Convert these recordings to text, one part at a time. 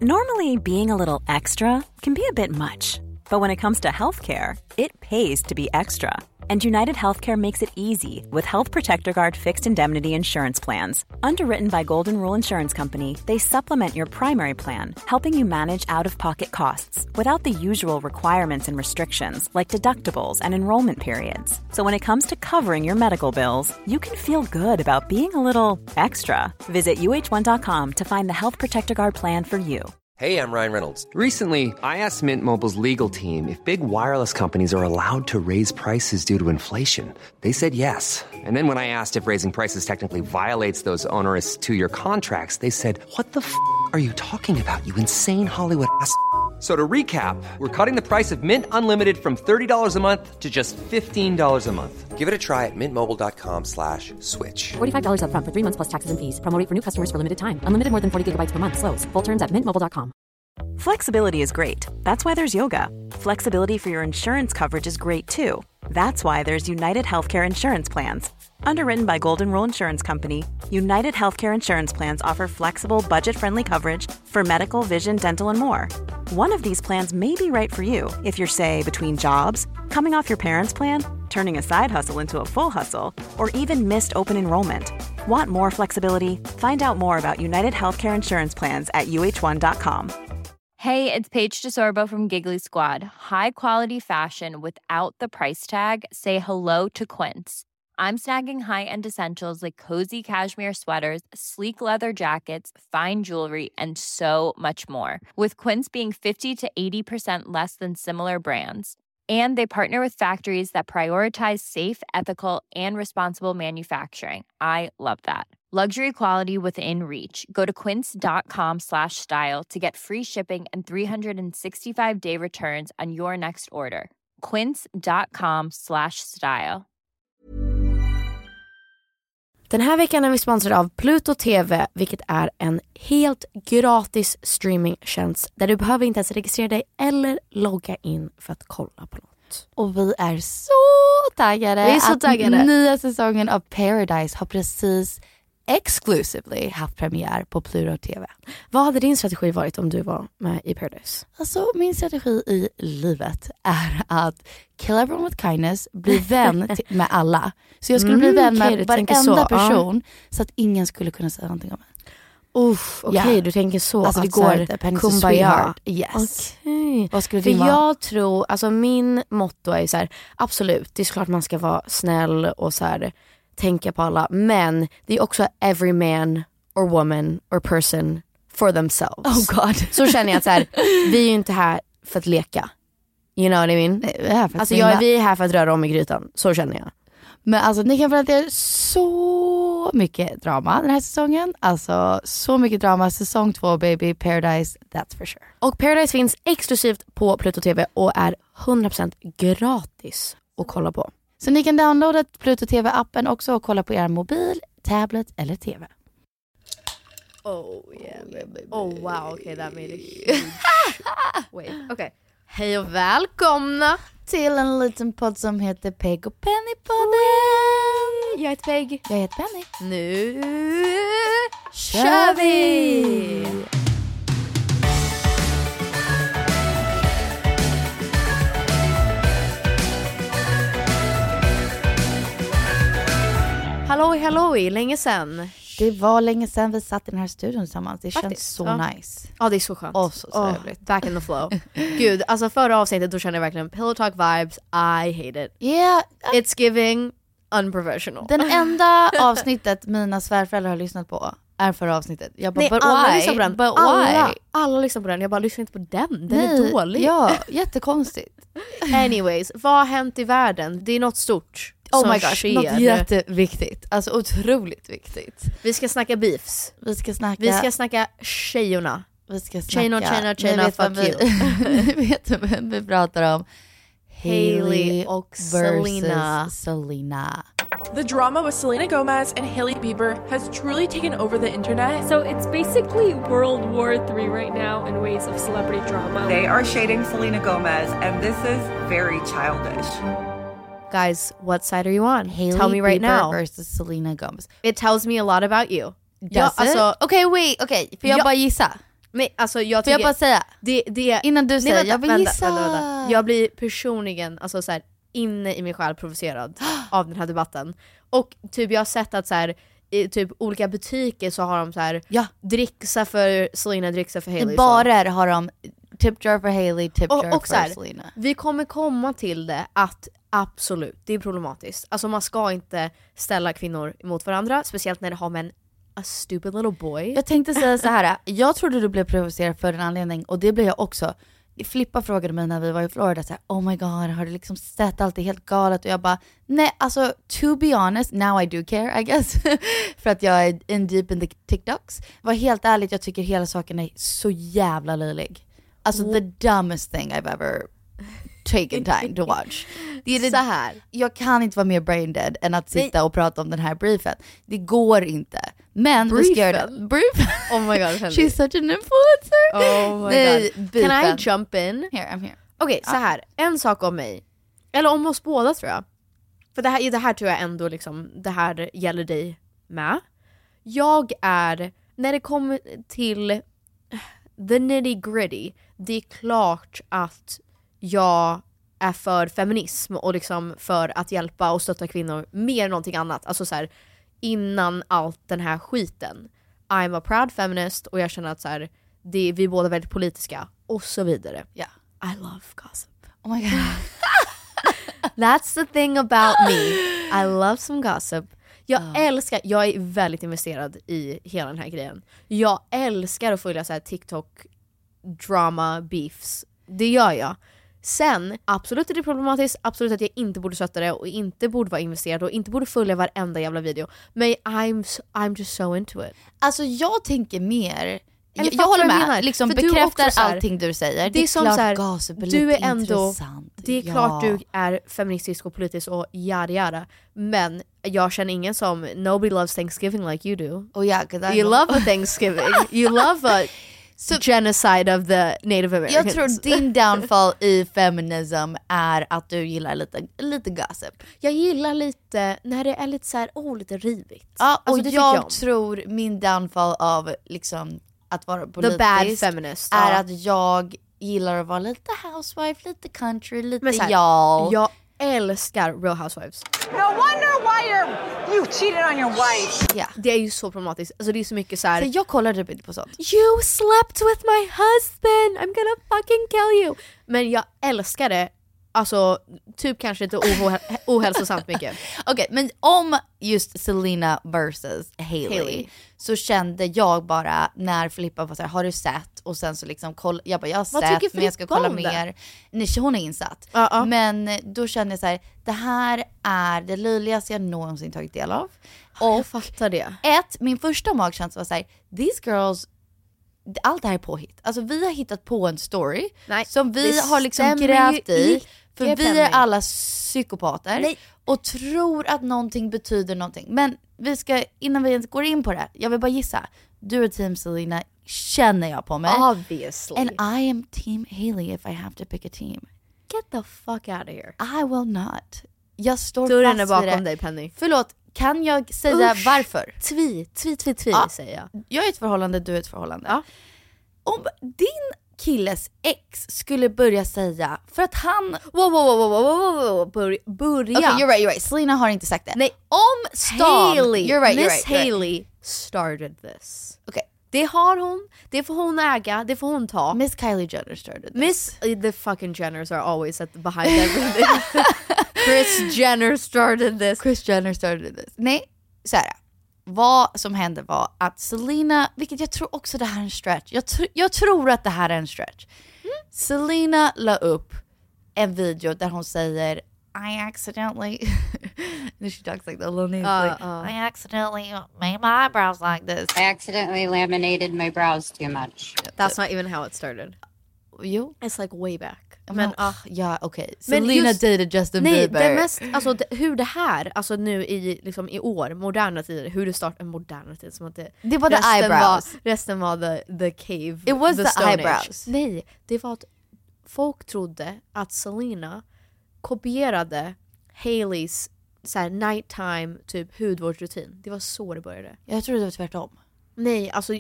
Normally, being a little extra can be a bit much. But when it comes to healthcare, it pays to be extra. And United Healthcare makes it easy with Health Protector Guard fixed indemnity insurance plans. Underwritten by Golden Rule Insurance Company, they supplement your primary plan, helping you manage out-of-pocket costs without the usual requirements and restrictions like deductibles and enrollment periods. So when it comes to covering your medical bills, you can feel good about being a little extra. Visit uh1.com to find the Health Protector Guard plan for you. Hey, I'm Ryan Reynolds. Recently, I asked Mint Mobile's legal team if big wireless companies are allowed to raise prices due to inflation. They said yes. And then when I asked if raising prices technically violates those onerous two-year contracts, they said, what the f*** are you talking about, you insane Hollywood ass f- So to recap, we're cutting the price of Mint Unlimited from $30 a month to just $15 a month. Give it a try at mintmobile.com/switch. $45 up front for 3 months plus taxes and fees. Promo rate for new customers for limited time. Unlimited more than 40 gigabytes per month. Slows full terms at mintmobile.com. Flexibility is great. That's why there's yoga. Flexibility for your insurance coverage is great too. That's why there's United Healthcare Insurance Plans. Underwritten by Golden Rule Insurance Company, United Healthcare Insurance Plans offer flexible, budget-friendly coverage for medical, vision, dental, and more. One of these plans may be right for you if you're, say, between jobs, coming off your parents' plan, turning a side hustle into a full hustle, or even missed open enrollment. Want more flexibility? Find out more about United Healthcare Insurance Plans at uh1.com. Hey, it's Paige DeSorbo from Giggly Squad. High quality fashion without the price tag. Say hello to Quince. I'm snagging high-end essentials like cozy cashmere sweaters, sleek leather jackets, fine jewelry, and so much more. With Quince being 50 to 80% less than similar brands. And they partner with factories that prioritize safe, ethical, and responsible manufacturing. I love that. Luxury quality within reach. Go to quince.com/style to get free shipping and 365-day returns on your next order. Quince.com/style. Den här veckan är vi sponsrade av Pluto TV, vilket är en helt gratis streamingtjänst där du behöver inte ens registrera dig eller logga in för att kolla på något. Och vi är så taggade. Vi är så taggade. Att nya säsongen av Paradise har precis exclusively haft premiär på Pluto TV. Vad hade din strategi varit om du var med i Paradise? Alltså min strategi i livet är att kill everyone with kindness, bli vän med alla. Så jag skulle bli vän med varenda person så att ingen skulle kunna säga någonting om mig. Okej, du tänker så. Alltså det går kumbaya. Yes. Okay. Vad skulle för din vara? Jag tror, alltså min motto är så här, absolut, det är såklart man ska vara snäll och så här, tänka på alla, men det är också every man or woman or person for themselves. Oh god. Så känner jag att så här, vi är ju inte här för att leka. You know what I mean? Nej, vi är här för att vi är här för att röra om i grytan. Så känner jag. Men alltså ni kan förvänta er så mycket drama den här säsongen. Alltså så mycket drama. Säsong 2 baby, Paradise, that's for sure. Och Paradise finns exklusivt på Pluto TV och är 100% gratis att kolla på. Så ni kan downloada Pluto TV-appen också och kolla på er mobil, tablet eller TV. Oh yeah, baby. Oh wow, okay, that made a huge wave. Okay. Hej och välkomna till en liten podd som heter Peg och Penny-podden. Jag heter Peg. Jag heter Penny. Nu kör vi! Halloj, länge sen. Det var länge sedan vi satt i den här studion tillsammans. Det Faktiskt, känns så nice. Ja, det är så skönt. Och så trevligt. Back in the flow. Gud, alltså förra avsnittet då kände jag verkligen pillow talk vibes. I hate it. Yeah. It's giving unprofessional. Den enda avsnittet mina svärföräldrar har lyssnat på är förra avsnittet. Jag bara, nej, but alla why? lyssnar på den. But why? Alla lyssnar på den. Jag bara, lyssnar inte på den. Den är dålig. Ja, jättekonstigt. Anyways, vad har hänt i världen? Det är något stort. Oh my gosh, något jätteviktigt. Alltså otroligt viktigt. Vi ska snacka beefs. Vi ska snacka tjejorna. Vi ska snacka Tjejorna, fuck you. Vet du vem vi pratar om? Hailey och Selena. The drama with Selena Gomez and Hailey Bieber has truly taken over the internet. So it's basically World War III right now in ways of celebrity drama. They are shading Selena Gomez, and this is very childish. Guys, what side are you on? Hailey Tell me right Bieber now. versus Selena Gomez. It tells me a lot about you. Okej, wait. Får jag bara gissa? Men alltså jag får jag bara säga? Det innan du säger, jag vill gissa. Vänta. Jag blir personligen alltså så här, inne i mig själv provocerad av den här debatten. Och typ jag har sett att så här, i typ olika butiker så har de så här dricksa för Selena, dricksa för Hailey. I barer har de tip jar för Hailey, tip jar för här, Selena. Vi kommer komma till det att absolut, det är problematiskt. Alltså man ska inte ställa kvinnor mot varandra, speciellt när det har med en a stupid little boy. Jag tänkte säga så här. Jag trodde du blev provocerad för en anledning, och det blev jag också. Flippa frågade mig när vi var i Florida så här, oh my god, har du liksom sett allt är helt galet? Och jag bara, nej alltså to be honest, now I do care I guess. För att jag är in deep in the TikToks. Var helt ärligt, jag tycker hela saken är så jävla löjlig. Alltså the dumbest thing I've ever taken time to watch. Det är det, så här. Jag kan inte vara mer brain dead än att sitta och prata om den här briefen. Det går inte. Men vi ska göra det. Briefen? Oh my god. She's such an influencer. Oh my god. Can I jump in? Here, I'm here. Okej, så här. En sak om mig. Eller om oss båda tror jag. För det här tror jag ändå liksom, det här gäller dig med. Jag är, när det kommer till the nitty gritty, det är klart att jag är för feminism och liksom för att hjälpa och stötta kvinnor mer än någonting annat. Alltså så här, innan allt den här skiten. I'm a proud feminist och jag känner att så här, vi är båda väldigt politiska och så vidare. Yeah. I love gossip. Oh my god. That's the thing about me. I love some gossip. Jag är väldigt investerad i hela den här grejen. Jag älskar att följa så här TikTok drama beefs. Det gör jag. Sen, absolut är det problematiskt, absolut att jag inte borde stötta det och inte borde vara investerad och inte borde följa varenda jävla video. Men I'm just so into it. Alltså jag tänker mer, jag håller med, liksom bekräftar allting du säger. Det är som klart så här, gossip är du är ändå intressant. Det är klart du är feministisk och politisk och yada. Men jag känner ingen som nobody loves Thanksgiving like you do. Oh yeah, you love a Thanksgiving. You love a genocide of the Native Americans. Jag tror din downfall i feminism är att du gillar lite gossip. Jag gillar lite när det är lite så här, lite rivigt. Ja, och alltså, jag tror min downfall av liksom att vara politisk, the bad feminist, är att jag gillar att vara lite housewife, lite country, lite här, jag älskar Real Housewives. No wonder why you cheated on your wife. Yeah. Det är ju så problematiskt. Alltså det är så mycket så här. Så jag kollar typ inte på sånt. You slept with my husband. I'm gonna fucking kill you. Men jag älskar det. Alltså typ kanske inte ohälsosamt mycket. Okej, men om just Selena versus Hailey så kände jag bara när Filippa var så här, har du sett? Och sen så liksom jag bara, jag har sett men jag ska kolla mer. Nej, hon är insatt. Men då kände jag så här, det här är det löjligaste jag någonsin tagit del av. Och jag fattar det. Min första magkänsla var så här, these girls, allt det här är påhitt. Alltså vi har hittat på en story som vi har liksom grävt i. För vi är alla psykopater och tror att någonting betyder någonting. Men vi ska, innan vi ens går in på det, jag vill bara gissa. Du är team Selena, känner jag på mig. Obviously. And I am team Hailey if I have to pick a team. Get the fuck out of here. I will not. Jag står dörren fast är bakom vid det. dig, Penny. Förlåt, kan jag säga varför? Tvi, säger jag. Jag är ett förhållande, du är ett förhållande. Ja. Om din killes ex skulle börja säga, för att han börja. Okay, you're right. Selena har inte sagt det. Nej, om Stan, Miss Hailey started this. Okay. Det har hon, det får hon äga, det får hon ta. Miss Kylie Jenner started this. The fucking Jenners are always behind everything. Kris Jenner started this. Nej, så här. Vad som hände var att Selena, vilket jag tror också det här är en stretch. Jag tror att det här är en stretch. Selena la upp en video där hon säger I accidentally she talks like the little names I accidentally made my eyebrows like this. I accidentally laminated my brows too much. That's not even how it started. You? It's like way back. Men ja, okej. Selena dated Justin Bieber. Nej, det mest, alltså hur det här, alltså nu i liksom i år, moderna tider, hur det startade moderna tider som att det var the eyebrows. Resten var the cave. It was the eyebrows. Nej, det var att folk trodde att Selena kopierade Haileys så här nighttime typ hudvårdsrutin. Det var så det började. Jag trodde det var tvärtom. Nej, alltså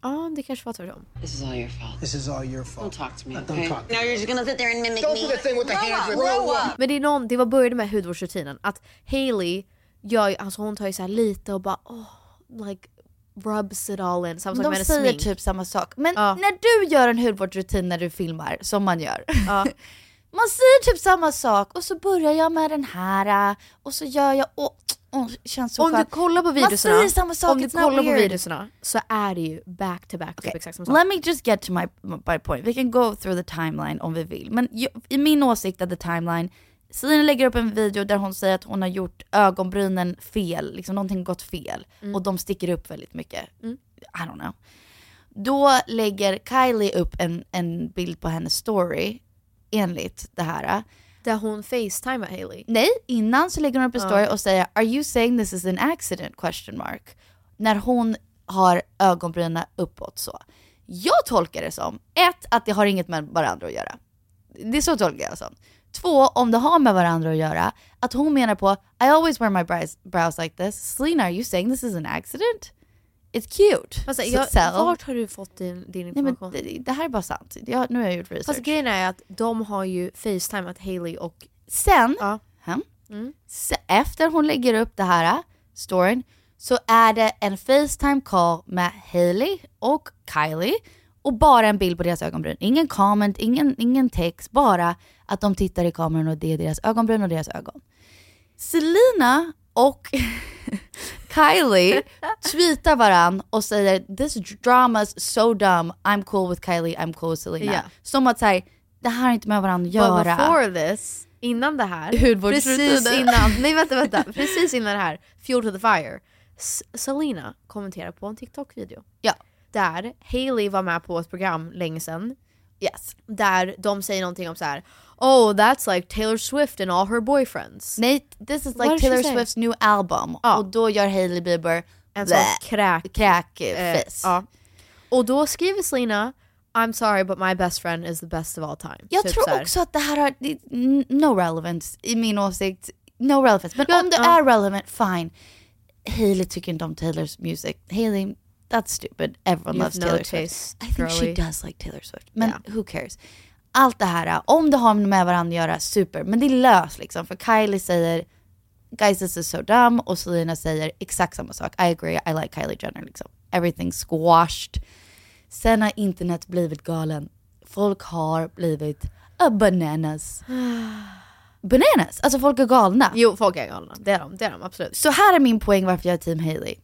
Ja, det kanske var tvärtom. This is all your fault. This is all your fault. Don't talk to me, Don't okay? talk. Now you're just gonna sit there and mimic Don't me. do the thing with the hands. Grow up. Men det började med hudvårdsrutinen. Att Hailey gör, alltså hon tar ju så här lite och bara like rubs it all in. Samma sak med de säger smink. typ samma sak. Men när du gör en hudvårdsrutin när du filmar, som man gör. Man säger typ samma sak och så börjar jag med den här och så gör jag känns så om skönt. du kollar på videorna, man säger samma sak, om du kollar på videorna så är det ju back to back. Okay. Exakt samma sak. Let me just get to my point. We can go through the timeline om vi vill. Men i min åsikt av the timeline, Selena lägger upp en video där hon säger att hon har gjort ögonbrynen fel, liksom någonting gått fel och de sticker upp väldigt mycket. I don't know. Då lägger Kylie upp en bild på hennes story enligt det här. Där hon facetimar Hailey. Nej, innan så lägger hon upp en story och säger "Are you saying this is an accident?" ? När hon har ögonbrynen uppåt så. Jag tolkar det som att det har inget med varandra att göra. Det är så tolkar jag som. 2, om det har med varandra att göra, att hon menar på I always wear my brows like this. Selena, are you saying this is an accident? It's cute. Alltså, vart har du fått din information? Nej, men det här är bara sant. Nu har jag gjort research. Fast grejen är att de har ju facetimat Hailey och sen efter hon lägger upp det här storyn så är det en FaceTime call med Hailey och Kylie och bara en bild på deras ögonbryn. Ingen comment, ingen text, bara att de tittar i kameran och det är deras ögonbryn och deras ögon. Selena och Kylie tweetar varann och säger "This drama's so dumb, I'm cool with Kylie, I'm cool with Selena." Yeah. Som att säga det här har inte med varandra att göra. But before this, innan det här, precis innan det här, Fuel to the Fire, Selena kommenterar på en TikTok-video. Ja. Där Hailey var med på ett program länge sedan. Yes. Där de säger någonting om så här: "Oh, that's like Taylor Swift and all her boyfriends." Nej, this is like Taylor Swift's new album. Och då gör Hailey Bieber en sån kräkfest. Och då skriver Selena "I'm sorry but my best friend is the best of all time." Jag typ tror också att det här har no relevance i min åsikt. No relevance. Men om det är relevant, fine. Hailey tycker inte om Taylors music. Hailey, that's stupid. Everyone loves Taylor Swift. I think she does like Taylor Swift. Men who cares? Allt det här, om det har med varandra att göra, super. Men det är löst liksom. För Kylie säger "Guys, this is so dumb." Och Selena säger exakt samma sak. "I agree, I like Kylie Jenner." Liksom. Everything squashed. Sen har internet blivit galen. Folk har blivit bananas. Bananas, alltså folk är galna. Jo, folk är galna. Det är de absolut. Så här är min poäng varför jag är team Hailey.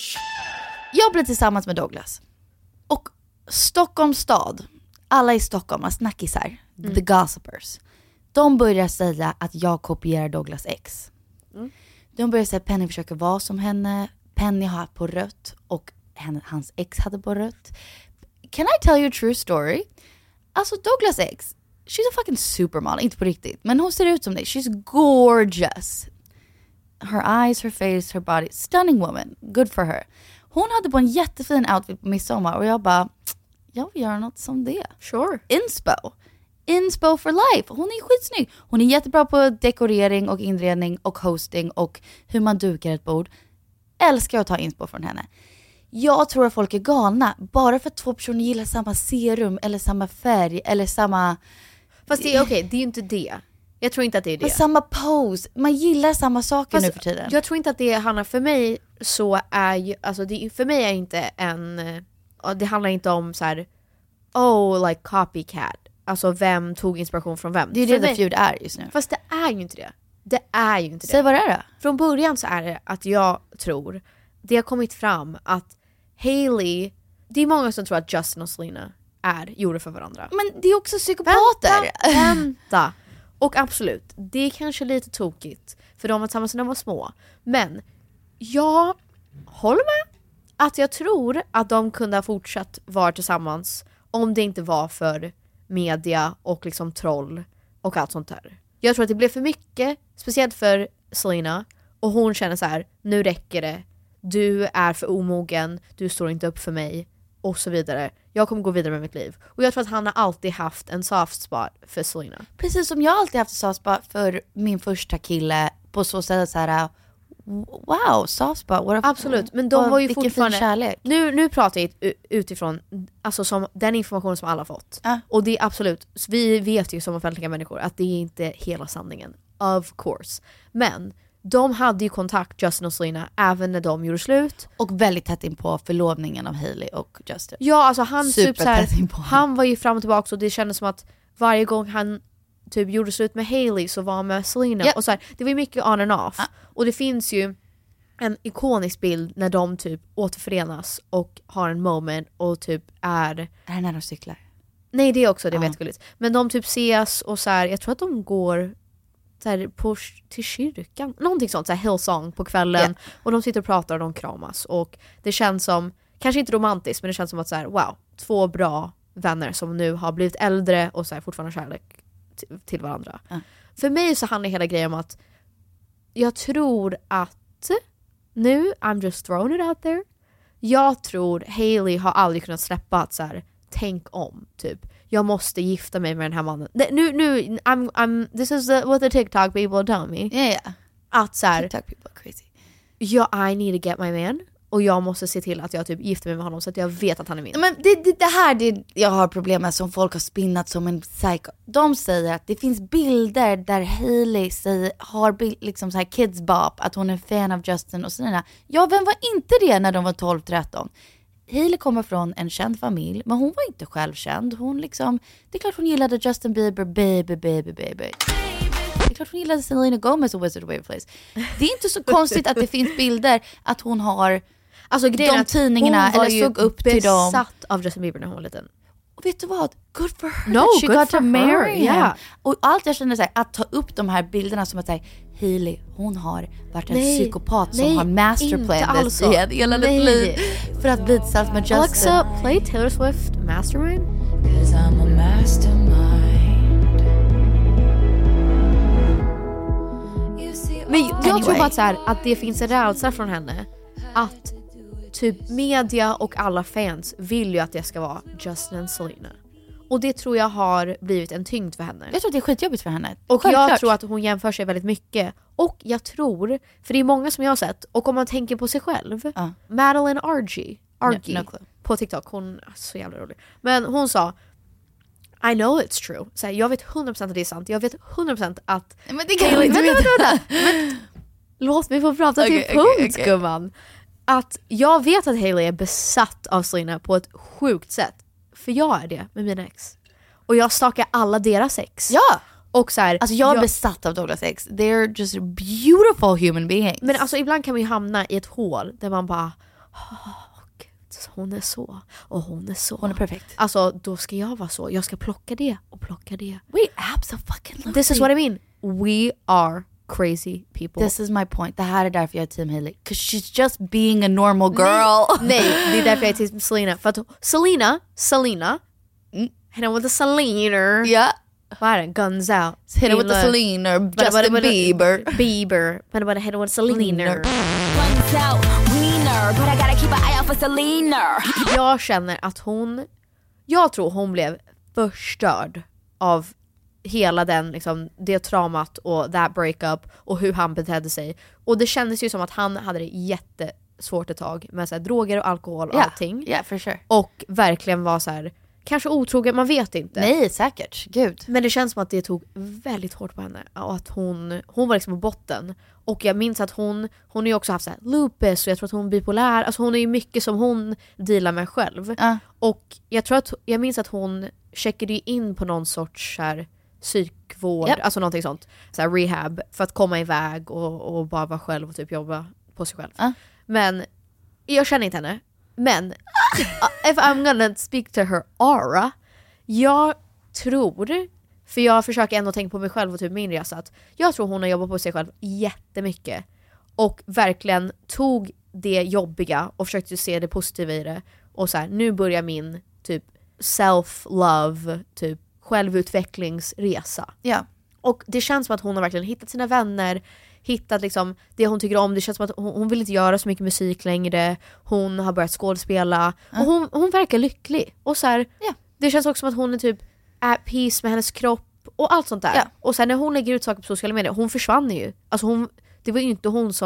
Jag blev tillsammans med Douglas. Och Stockholms stad, alla i Stockholm, har snackisar, the gossipers. De börjar säga att jag kopierar Douglas ex. De börjar säga att Penny försöker vara som henne. Penny har på rött och hans ex hade på rött. Can I tell you a true story? Alltså Douglas ex, she's a fucking supermodel, inte på riktigt. Men hon ser ut som det. She's gorgeous. Her eyes, her face, her body. Stunning woman. Good for her. Hon hade på en jättefin outfit på midsommar och jag bara, jag vill göra något som det. Sure. Inspo for life. Hon är skitsnygg. Hon är jättebra på dekorering och inredning och hosting och hur man dukar ett bord. Älskar att ta inspo från henne. Jag tror att folk är galna bara för att 2 personer gillar samma serum eller samma färg eller samma... Fast det är okej, det är ju inte det. Jag tror inte att det är det. Samma pose. Man gillar samma saker. Fast nu för tiden. Jag tror inte att det, Hanna, för mig så är ju, alltså det, för mig är inte en, det handlar inte om så här, like copycat. Alltså vem tog inspiration från vem. Det är ju det Feud är just nu. Fast det är ju inte det. Det är ju inte det. Säg vad det är då. Från början så är det att jag tror, det har kommit fram att Hailey, det är många som tror att Justin och Selena gjorde för varandra. Men det är också psykopater. Vänta. Och absolut, det är kanske lite tokigt för de var tillsammans när de var små. Men jag håller med att jag tror att de kunde ha fortsatt vara tillsammans om det inte var för media och liksom troll och allt sånt där. Jag tror att det blev för mycket, speciellt för Selena, och hon känner så här: nu räcker det. Du är för omogen, du står inte upp för mig och så vidare. Jag kommer gå vidare med mitt liv. Och jag tror att han har alltid haft en soft spot för Selena. Precis som jag alltid haft en soft spot för min första kille, på så sätt så här: wow, soft spot. Absolut, men de var ju vilken fortfarande... fin kärlek. Nu pratar jag utifrån alltså som den information som alla fått. Och det är absolut, vi vet ju som offentliga människor att det är inte hela sanningen. Of course. Men de hade ju kontakt, Justin och Selena, även när de gjorde slut. Och väldigt tätt in på förlovningen av Hailey och Justin. Ja, alltså han typ såhär, han var ju fram och tillbaka och det kändes som att varje gång han typ gjorde slut med Hailey så var han med Selena. Och så här, det var ju mycket on and off. Och det finns ju en ikonisk bild när de typ återförenas och har en moment och typ är det när de cyklar? Nej, det är också det vet gulligt. Men de typ ses och så här, jag tror att de går så här, till kyrkan. Någonting sånt, så här Hillsong på kvällen. Och de sitter och pratar och de kramas. Och det känns som, kanske inte romantiskt, men det känns som att så här, wow, 2 bra vänner som nu har blivit äldre och så här, fortfarande kärlek till varandra. För mig så handlar hela grejen om att jag tror att nu, I'm just throwing it out there, jag tror Hailey har aldrig kunnat släppa att så här, tänk om typ, jag måste gifta mig med den här mannen. Nu I'm this is what the TikTok people tell me. Yeah. Att så här, TikTok people are crazy. I need to get my man. Och jag måste se till att jag typ gifter mig med honom så att jag vet att han är min. Men det här jag har problem med, som folk har spinnat som en psycho. De säger att det finns bilder där Hailey har liksom så här kids bop, att hon är fan av Justin och Selena. Ja, vem var inte det när de var 12-13? Hailey kommer från en känd familj, men hon var inte självkänd. Hon liksom, det är klart hon gillade Justin Bieber, baby. Det är klart hon gillade Selena Gomez och Wizard of Waverly Place. Det är inte så konstigt att det finns bilder att hon har, alltså de tidningarna eller såg upp till dem. Hon var besatt av Justin Bieber när hon var liten. Och vet du vad? Good for her. No, she good got for to marry him. Yeah. Och allt jag känner så här, att ta upp de här bilderna som att säga Hailey, hon har varit en psykopat som har masterplanat i ett hela liv för att bli tillsammans med Justin. Alexa, play Taylor Swift Mastermind. 'Cause I'm a mastermind. Men jag tror bara att, så här, att det finns en rädsla från henne att typ media och alla fans vill ju att det ska vara Justin och Selena. Och det tror jag har blivit en tyngd för henne. Jag tror att det är skitjobbigt för henne. Och jag tror att hon jämför sig väldigt mycket. Och jag tror, för det är många som jag har sett, och om man tänker på sig själv, Madeline Argy på TikTok, hon är så jävla rolig. Men hon sa, I know it's true. Så här, jag vet 100% att det är sant. Jag vet 100% att... Men det kan jag inte vänta. Men, låt mig få prata till punkt, gumman. Att jag vet att Hailey är besatt av Selena på ett sjukt sätt. För jag är det med mina ex. Och jag stakar alla deras ex. Ja! Och så här, alltså jag är besatt av Douglas ex. They're just beautiful human beings. Men alltså ibland kan man ju hamna i ett hål där man bara... hon är så, och hon är så. Hon är perfekt. Alltså då ska jag vara så. Jag ska plocka det och plocka det. We absolutely. This is what I mean. We are crazy people. This is my point. Det här är därför jag är team Hailey. 'Cause she's just being a normal girl. Nej, det är därför jag är team Selena. För att Selena hit him with a Selena. Yeah. Vad är det? Guns out. Hit him with a Selena. Justin Bieber. Men bara hit him with a Selena. Guns out. But I gotta keep an eye out for Selena. Jag känner att jag tror hon blev förstörd av hela den liksom, det traumat och that breakup och hur han betedde sig. Och det kändes ju som att han hade det jättesvårt ett tag med så här, droger och alkohol och allting. Yeah, for sure. Och verkligen var så här, kanske otrogen, man vet inte. Nej, säkert. Gud. Men det känns som att det tog väldigt hårt på henne. Och att hon var liksom på botten. Och jag minns att hon har ju också haft så här lupus, och jag tror att hon är bipolär. Alltså hon är ju mycket som hon dealar med själv. Och jag minns att hon checkade in på någon sorts så här psykvård, alltså någonting sånt. Så här rehab, för att komma iväg och bara vara själv och typ jobba på sig själv. Men jag känner inte henne. Men if I'm gonna speak to her aura, jag tror, för jag försöker ändå tänka på mig själv och typ min resa, att jag tror hon har jobbat på sig själv jättemycket och verkligen tog det jobbiga och försökte se det positiva i det. Och så här, nu börjar min typ self-love, typ självutvecklingsresa. Ja. Och det känns som att hon har verkligen hittat sina vänner, hittat liksom det hon tycker om. Det känns som att hon vill inte göra så mycket musik längre. Hon har börjat skådespela. Och hon verkar lycklig. Och så här, det känns också som att hon är typ at peace med hennes kropp och allt sånt där. Och sen när hon lägger ut saker på sociala medier, hon försvann ju. Alltså det var ju inte hon som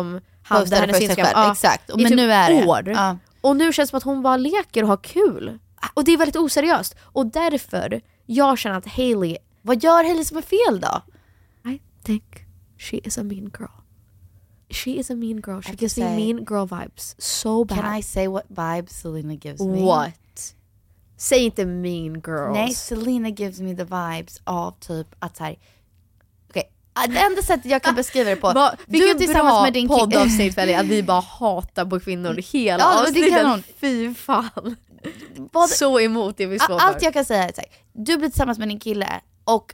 hade hennes Instagram. Ja, exakt. Men typ nu är det år. Ja. Och nu känns det som att hon bara leker och har kul. Och det är väldigt oseriöst. Och därför, jag känner att Hailey... Vad gör Hailey som är fel då? I think she is a mean girl. She is a mean girl. She gives me mean girl vibes so bad. Can I say what vibes Selena gives me? What? Säg inte mean girls. Nej, Selena gives me the vibes av typ att såhär... Det enda sättet jag kan beskriva det på. Du tillsammans med din poddavsnitt att vi bara hatar på kvinnor hela avsnitten. Fy fan. Så emot det vi slår Allt jag kan säga är att du blir tillsammans med din kille och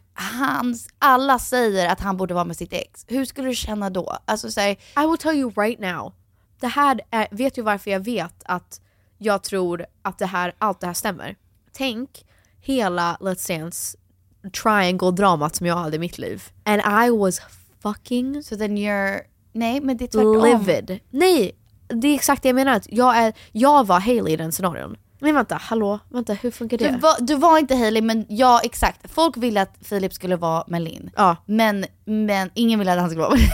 alla säger att han borde vara med sitt ex. Hur skulle du känna då? Alltså säg, I will tell you right now. Det här vet ju varför jag vet att jag tror att allt det här stämmer. Tänk hela Let's Dance triangle-dramat som jag hade i mitt liv. And I was fucking... So then you're... Nej, men det är tvärtom. Livid. Nej, det är exakt det jag menar. Jag var Hailey i den scenarion. Men vänta, hur funkar det? Du var inte Hailey, men ja, exakt. Folk ville att Filip skulle vara med Linn. Ja. Men ingen ville att han skulle vara med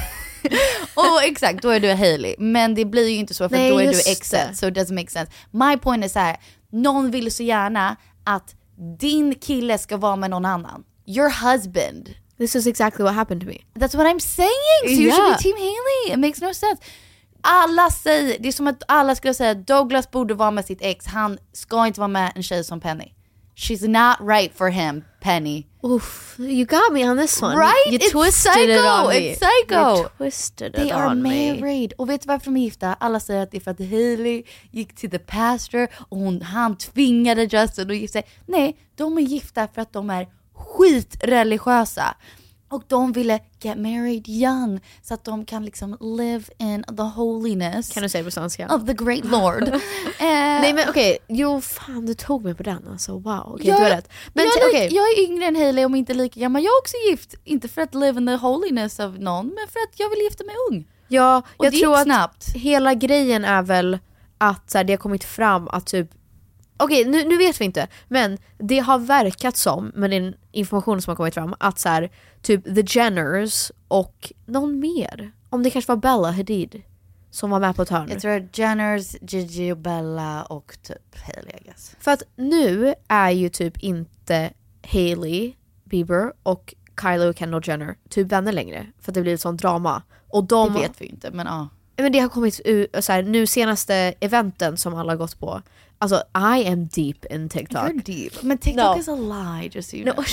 Och exakt, då är du Hailey. Men det blir ju inte så, för då är du exet. So it doesn't make sense. My point is så här, någon vill så gärna att din kille ska vara med någon annan. Your husband. This is exactly what happened to me. That's what I'm saying. So you should be Team Hailey. It makes no sense. Alla säger, det är som att alla skulle säga att Douglas borde vara med sitt ex. Han ska inte vara med en tjej som Penny. She's not right for him, Penny. Oof, you got me on this one. Right? You twisted it on me. It's psycho. You twisted it They are on married. me. Och vet du varför de är gifta? Alla säger att det är för att Hailey gick till the pastor och han tvingade Justin att gifta sig. Nej, de är gifta för att de är skitreligiösa. Och de ville get married young så att de kan liksom live in the holiness. Kan du säga på svenska? Of the great Lord. Nej men okej, jo fan du tog mig på den alltså. Wow, okej, du har rätt. Men jag är yngre än Hailey om inte lika gammal. Jag är också gift, inte för att live in the holiness of någon, men för att jag vill gifta mig ung. Ja, och jag tror att hela grejen är väl att så här, det har kommit fram att typ okej, nu vet vi inte, men det har verkat som, med den information som har kommit fram, att så här, typ The Jenners och någon mer, om det kanske var Bella Hadid som var med på ett hörn. Jag tror Jenners, Gigi och Bella och typ Hailey, I guess. För att nu är ju typ inte Hailey Bieber och Kylie och Kendall Jenner typ vänner längre, för att det blir ett sånt drama. Och det vet vi inte, men ja. Men det har kommit så här, nu senaste eventen som alla har gått på. Alltså, I am deep in TikTok. You're deep. Men TikTok is a lie, just so you know.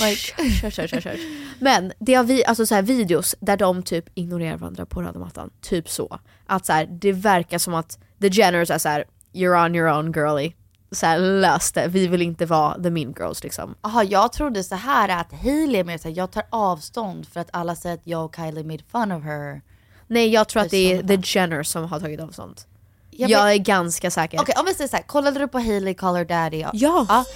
Like, men det har alltså så här videos där de typ ignorerar varandra på röda mattan. Typ så. Att så här, det verkar som att The Jenners är så här, you're on your own girly. Så här, lös det. Vi vill inte vara the mean girls liksom. Jaha, jag trodde så här att Hailey är med så här, jag tar avstånd för att alla säger att jag och Kylie made fun of her. Nej, jag tror att det är The Jenners som har tagit avstånd. Jag är ganska säker. Okej, om vi säger så här, kollade du på Hailey Call Her Daddy? Ja.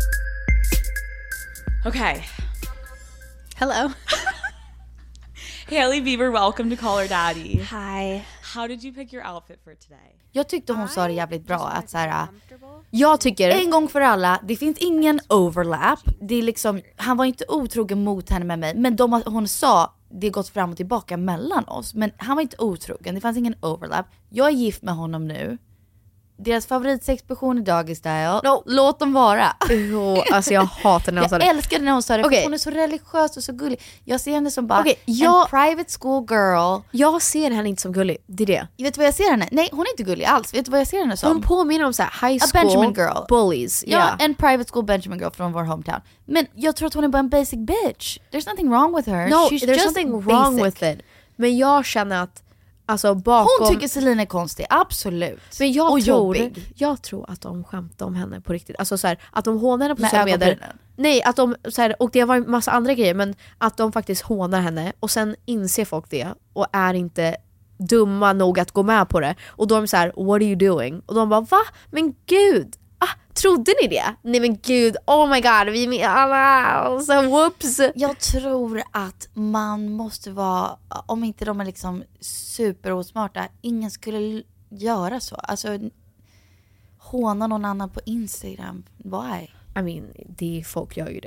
Okay. Hello. Hailey Bieber, welcome to Call Her Daddy. Hi. How did you pick your outfit for today? Jag tyckte hon sa det jävligt bra att så här, jag tycker en gång för alla, det finns ingen overlap. Det är liksom, han var inte otrogen mot henne med mig, men hon sa det gått fram och tillbaka mellan oss, men han var inte otrogen, det fanns ingen overlap. Jag är gift med honom nu. Deras favoritsexpedition är Doggy Style. No, låt dem vara. Alltså jag hatar när hon sa det. Jag älskade när hon sa det, för hon är så religiös och så gullig. Jag ser henne som bara en private school girl. Jag ser henne inte som gullig, det är det. Vet du vad jag ser henne? Nej, hon är inte gullig alls. Vet du vad jag ser henne som? Hon påminner om så här high school Benjamin girl. Bullies. Ja, en private school Benjamin girl från vår hometown. Men jag tror att hon är bara en basic bitch. There's nothing wrong with her. No, she's there's just nothing basic. wrong with it. Men jag känner att alltså bakom... Hon tycker Selena är konstig, absolut. Men jag tror att de skämtar om henne på riktigt. Alltså så här, att de hånar henne på sociala medier. Nej, att de så här, och det var en massa andra grejer, men att de faktiskt hånar henne och sen inser folk det och är inte dumma nog att gå med på det. Och då är de så här, what are you doing? Och de bara, va? Men gud! Trodde ni det? Nej men gud, oh my god, vi med alla, så whoops. Jag tror att man måste vara, om inte de är liksom superosmarta, ingen skulle göra så. Alltså håna någon annan på Instagram, why? I mean, folk gör ju det.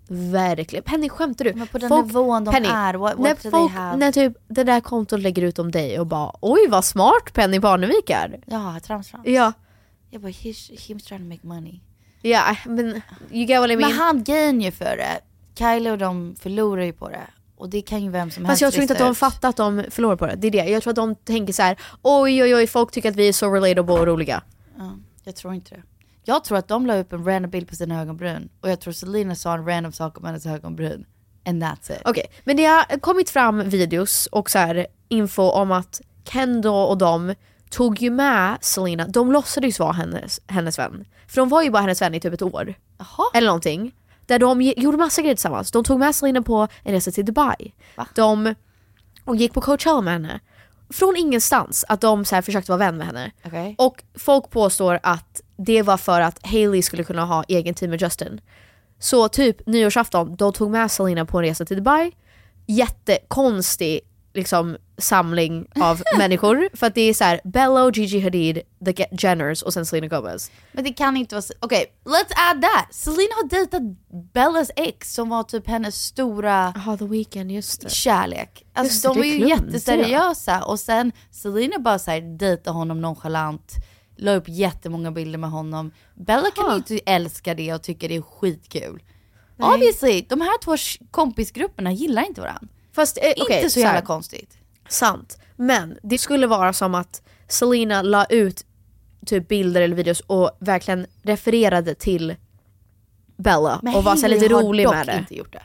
verkligen. Penny, skämtar du? Men på den nivån de är, what när typ det där kontot lägger ut om dig och bara, oj vad smart Penny Barnevik är. Ja, trams. Ja. Jag bara, he's trying to make money. Ja, men you get what I mean. Men han gain ju för det. Kylie och de förlorar ju på det. Och det kan ju vem som helst. Fast jag tror inte att de fattar att de förlorar på det. Det är det. Jag tror att de tänker så här: oj, folk tycker att vi är så relatable och roliga. Ja, jag tror inte det. Jag tror att de la upp en random bild på sina ögonbryn. Och jag tror Selena sa en random sak om hennes ögonbryn. And that's it. Okej, men det har kommit fram videos och så här info om att Kendall och de tog ju med Selena. De låtsades vara hennes vän. För de var ju bara hennes vän i typ ett år. Aha. Eller någonting. Där de gjorde massa grejer tillsammans. De tog med Selena på en resa till Dubai. De gick på Coachella med henne. Från ingenstans att de så här försökte vara vän med henne. Okay. Och folk påstår att det var för att Hailey skulle kunna ha egen tid med Justin. Så typ nyårsafton, de tog med Selena på en resa till Dubai. Jättekonstig liksom samling av människor. För att det är så här Bella, Gigi Hadid, The Jenners och sen Selena Gomez. Men det kan inte vara... Okej, let's add that. Selena har dejtat Bellas ex som var typ hennes stora... The Weeknd, just det. Kärlek. Alltså just de det, var ju jätteseriösa. Och sen Selena bara så här dejtade honom nonchalant. La upp jättemånga bilder med honom. Bella kan inte älska det och tycker det är skitkul. Nej. Obviously, de här två kompisgrupperna gillar inte varandra. Fast, inte så jävla konstigt. Sant. Men det skulle vara som att Selena la ut typ bilder eller videos och verkligen refererade till Bella. Men och var så lite rolig med det. Inte gjort det.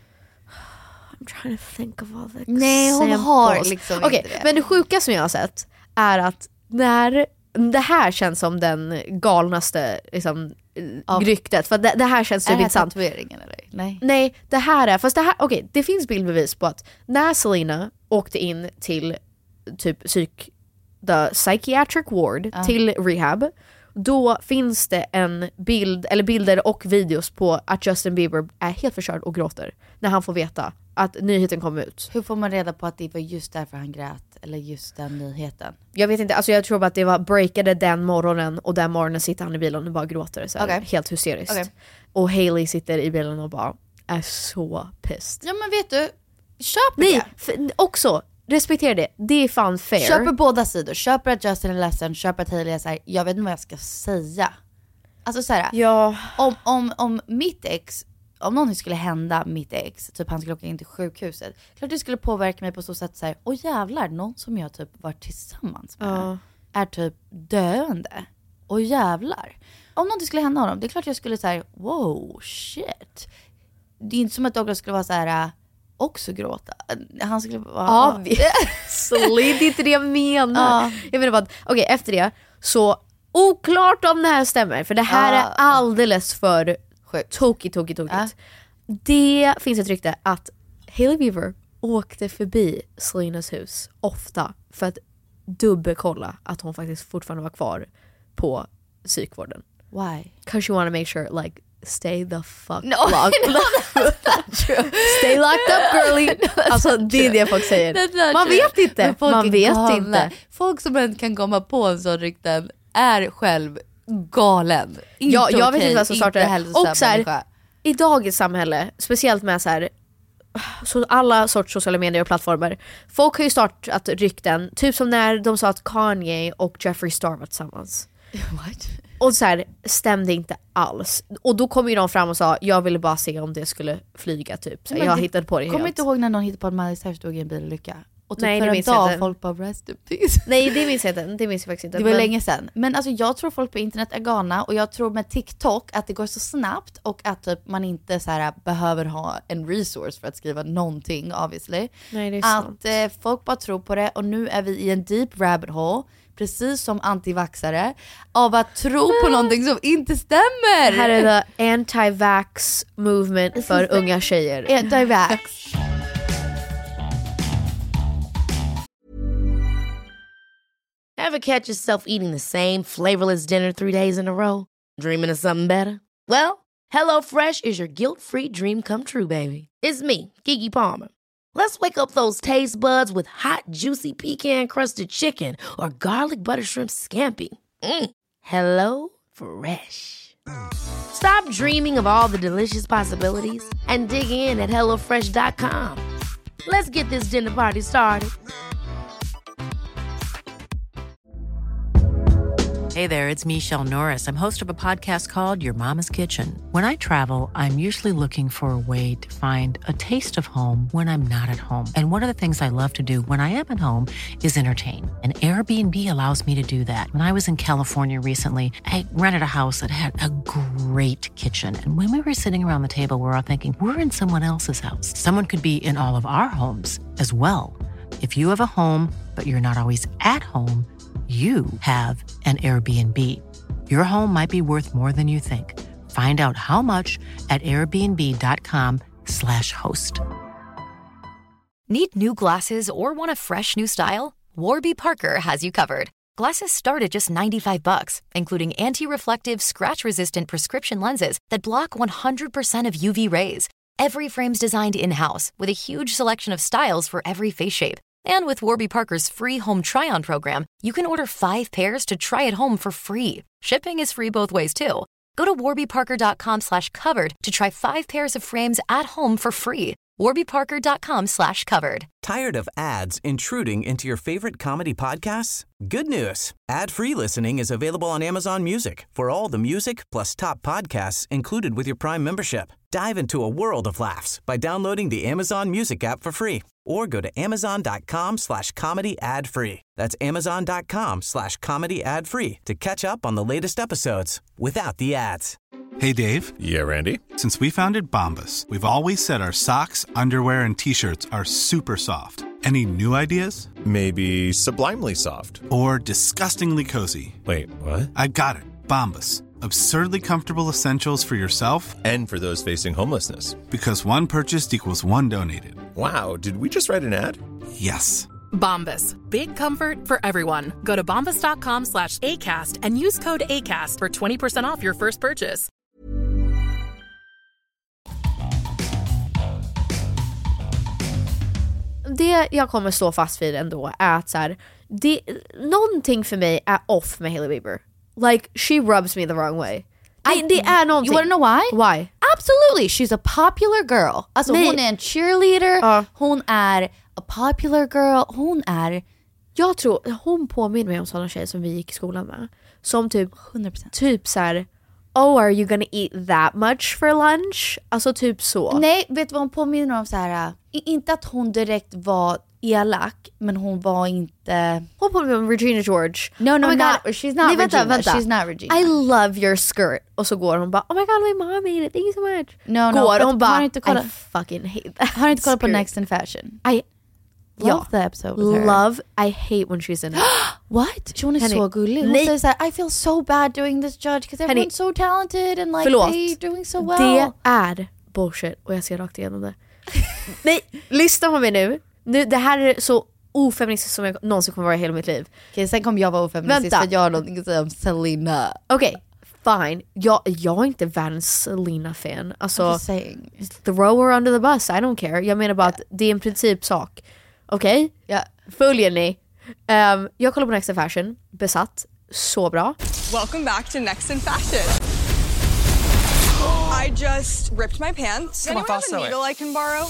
I'm trying to think of all the Nej, hon har liksom inte det. Men det sjuka som jag har sett är att när det här känns som den galnaste liksom, ryktet. För det här känns typ inte sant. Eller? Nej, det här är... Fast det här... Okej, det finns bildbevis på att när Selena åkte in till typ the psychiatric ward till rehab, då finns det en bild eller bilder och videos på att Justin Bieber är helt förstörd och gråter när han får veta att nyheten kom ut. Hur får man reda på att det var just därför han grät? Eller just den nyheten? Jag vet inte, alltså jag tror bara att det var breakade den morgonen. Och den morgonen sitter han i bilen och bara gråter så här, helt hysteriskt. Och Hailey sitter i bilen och bara är så pissed. Ja men vet du, köp det. Också, respektera det. Det är fan fair. Köper båda sidor. Köper att Justin är ledsen. Köper att Hailey är såhär, jag vet inte vad jag ska säga. Alltså såhär, om mitt ex, om någon skulle hända mitt ex, typ han skulle åka in till sjukhuset, klart det skulle påverka mig på så sätt såhär, åh jävlar, någon som jag typ var tillsammans med är typ döende. Åh jävlar. Om någonting skulle hända honom, det är klart jag skulle säga, wow, shit. Det är inte som att Douglas skulle vara såhär också gråta. Han skulle vara... det är inte det jag menar. Jag menar bara, okej, efter det så oklart om det här stämmer, för det här är alldeles för tokigt. Det finns ett rykte att Hailey Bieber åkte förbi Selenas hus ofta för att dubbelkolla att hon faktiskt fortfarande var kvar på psykvården. Why? Because you want to make sure like stay the fuck locked. Stay locked up girly. Alltså det är det folk säger. Man vet inte. Man vet inte. Folk som inte kan komma på en sån rykten är själv galen. Ja, jag vet inte vad som startar. Och så här, i dagens samhälle, speciellt med så här, så alla sorts sociala medier och plattformar, folk har ju startat rykten, typ som när de sa att Kanye och Jeffree Star var tillsammans. What? Och så här, stämde inte alls. Och då kom ju de fram och sa, jag ville bara se om det skulle flyga typ. Så jag hittade på det helt. Kommer inte ihåg när någon hittade på att Miley Cyrus stod i en bilolycka? Och typ nej, för det en minns dag jag folk bara rest in peace. Nej, det minns jag inte. Det minns jag faktiskt inte. Det var länge sedan. Men alltså jag tror folk på internet är galna. Och jag tror med TikTok att det går så snabbt. Och att typ man inte så här behöver ha en resource för att skriva någonting, obviously. Nej, det är sant. Att folk bara tror på det. Och nu är vi i en deep rabbit hole, precis som antivaxare, av att tro på någonting som inte stämmer. Här är the anti-vax movement för unga tjejer. Anti-vax. Ever catch yourself eating the same flavorless dinner 3 days in a row? Dreaming of something better? Well, HelloFresh is your guilt-free dream come true, baby. It's me, Keke Palmer. Let's wake up those taste buds with hot, juicy pecan-crusted chicken or garlic butter shrimp scampi. Hello Fresh. Stop dreaming of all the delicious possibilities and dig in at HelloFresh.com. Let's get this dinner party started. Hey there, it's Michelle Norris. I'm host of a podcast called Your Mama's Kitchen. When I travel, I'm usually looking for a way to find a taste of home when I'm not at home. And one of the things I love to do when I am at home is entertain. And Airbnb allows me to do that. When I was in California recently, I rented a house that had a great kitchen. And when we were sitting around the table, we were all thinking, we're in someone else's house. Someone could be in all of our homes as well. If you have a home, but you're not always at home, you have an Airbnb. Your home might be worth more than you think. Find out how much at airbnb.com/host. Need new glasses or want a fresh new style? Warby Parker has you covered. Glasses start at just $95, including anti-reflective, scratch-resistant prescription lenses that block 100% of UV rays. Every frame's designed in-house with a huge selection of styles for every face shape. And with Warby Parker's free home try-on program, you can order 5 pairs to try at home for free. Shipping is free both ways, too. Go to warbyparker.com/covered to try 5 pairs of frames at home for free. warbyparker.com/covered. Tired of ads intruding into your favorite comedy podcasts? Good news. Ad-free listening is available on Amazon Music for all the music plus top podcasts included with your Prime membership. Dive into a world of laughs by downloading the Amazon Music app for free or go to amazon.com/comedy ad-free. That's amazon.com/comedy ad-free to catch up on the latest episodes without the ads. Hey, Dave. Yeah, Randy. Since we founded Bombas, we've always said our socks, underwear, and T-shirts are super soft. Any new ideas? Maybe sublimely soft. Or disgustingly cozy. Wait, what? I got it. Bombas. Absurdly comfortable essentials for yourself and for those facing homelessness. Because one purchased equals one donated. Wow, did we just write an ad? Yes. Bombas. Big comfort for everyone. Go to bombas.com/ACAST and use code ACAST for 20% off your first purchase. Det jag kommer stå fast vid ändå är att så här, någonting för mig är off med Hailey Bieber. Like, she rubs me the wrong way. Det är någonting. You wanna know why? Why? Absolutely, she's a popular girl. Alltså hon är en cheerleader, hon är a popular girl, hon är... Jag tror, hon påminner mig om sådana tjejer som vi gick i skolan med. Som typ 100%. Typ så här: oh, are you gonna eat that much for lunch? Alltså typ så. Nej, vet du vad hon påminner om? Så här, inte att hon direkt var elak, men hon var inte... Hon påminner om Regina George. No, oh she's not Regina. She's not Regina. I love your skirt. Och så går hon bara, oh my god, my mom made it, thank you so much. Går hon bara, I fucking hate that. Har inte kollat på Next in Fashion? Love the episode with her. Love, I hate when she's in it. What? Hon är så gullig. Hon säger såhär, I feel so bad doing this judge because everyone's so talented and like they're doing so well. Det är bullshit och jag ser rakt igenom det. Nej, lyssna på mig nu. Det här är så ofeministiskt som jag någonsin kommer vara i hela mitt liv. Okej, sen kommer jag vara ofeministiskt för jag har någonting att säga om Selena. Okej, fine. Jag är inte världens Selena-fan. Alltså, throw her under the bus, I don't care. Jag menar bara att det är en principsak. Okej? Ja. Följer ni? Jag kollar på Next in Fashion. Besatt. Så bra. Welcome back to Next in Fashion. I just ripped my pants. Anyone have a needle I can borrow?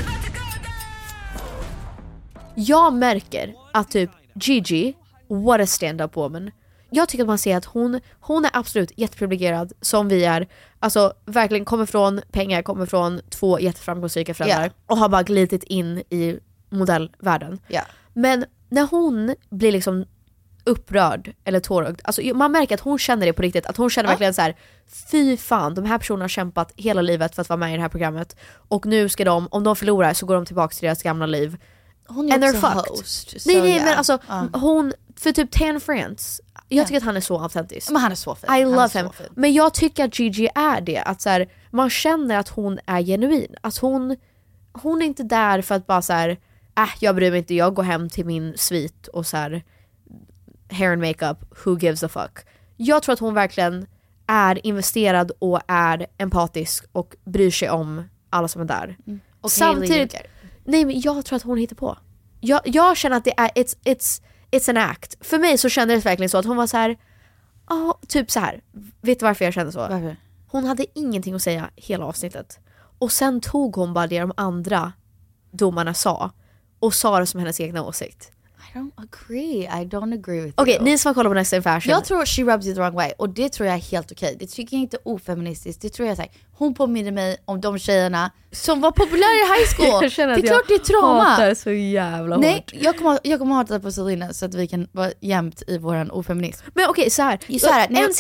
Jag märker att typ Gigi, what a stand-up woman. Jag tycker att man ser att hon är absolut jätteprivilegierad som vi är. Alltså verkligen kommer från pengar, kommer från 2 jätteframgångsrika föräldrar och har bara glidit in i modellvärlden. Men när hon blir liksom upprörd eller tårögd, alltså man märker att hon känner det på riktigt, att hon känner verkligen så här: fy fan, de här personerna har kämpat hela livet för att vara med i det här programmet och nu ska de, om de förlorar så går de tillbaka till deras gamla liv. Hon är också host. Nej, men alltså hon, för typ Tan France, jag tycker att han är så autentisk. Men han är så fin. I love him. Men jag tycker att Gigi är det, att så här, man känner att hon är genuin. Att hon är inte där för att bara så här, jag bryr mig inte, jag går hem till min svit och så här, hair and makeup, who gives a fuck. Jag tror att hon verkligen är investerad och är empatisk och bryr sig om alla som är där. Och samtidigt, nej, men jag tror att hon hittar på. Jag känner att det är it's an act. För mig så kändes det verkligen så att hon var så här, typ så här. Vet du varför jag kände så? Varför? Hon hade ingenting att säga hela avsnittet. Och sen tog hon bara det de andra domarna sa och sa det som hennes egna åsikt. I don't agree with you. Okej, ni som har kollat på Next in Fashion. Jag tror she rubs you the wrong way. Och det tror jag är helt okej. Det tycker jag inte är ofeministiskt. Det tror jag är hon påminner mig om de tjejerna som var populära i high school. Jag känner det är klart det är trauma. hatar så jävla hårt. Nej, jag kommer hata på Selena så att vi kan vara jämt i våran ofeminism. Men okej, så här. En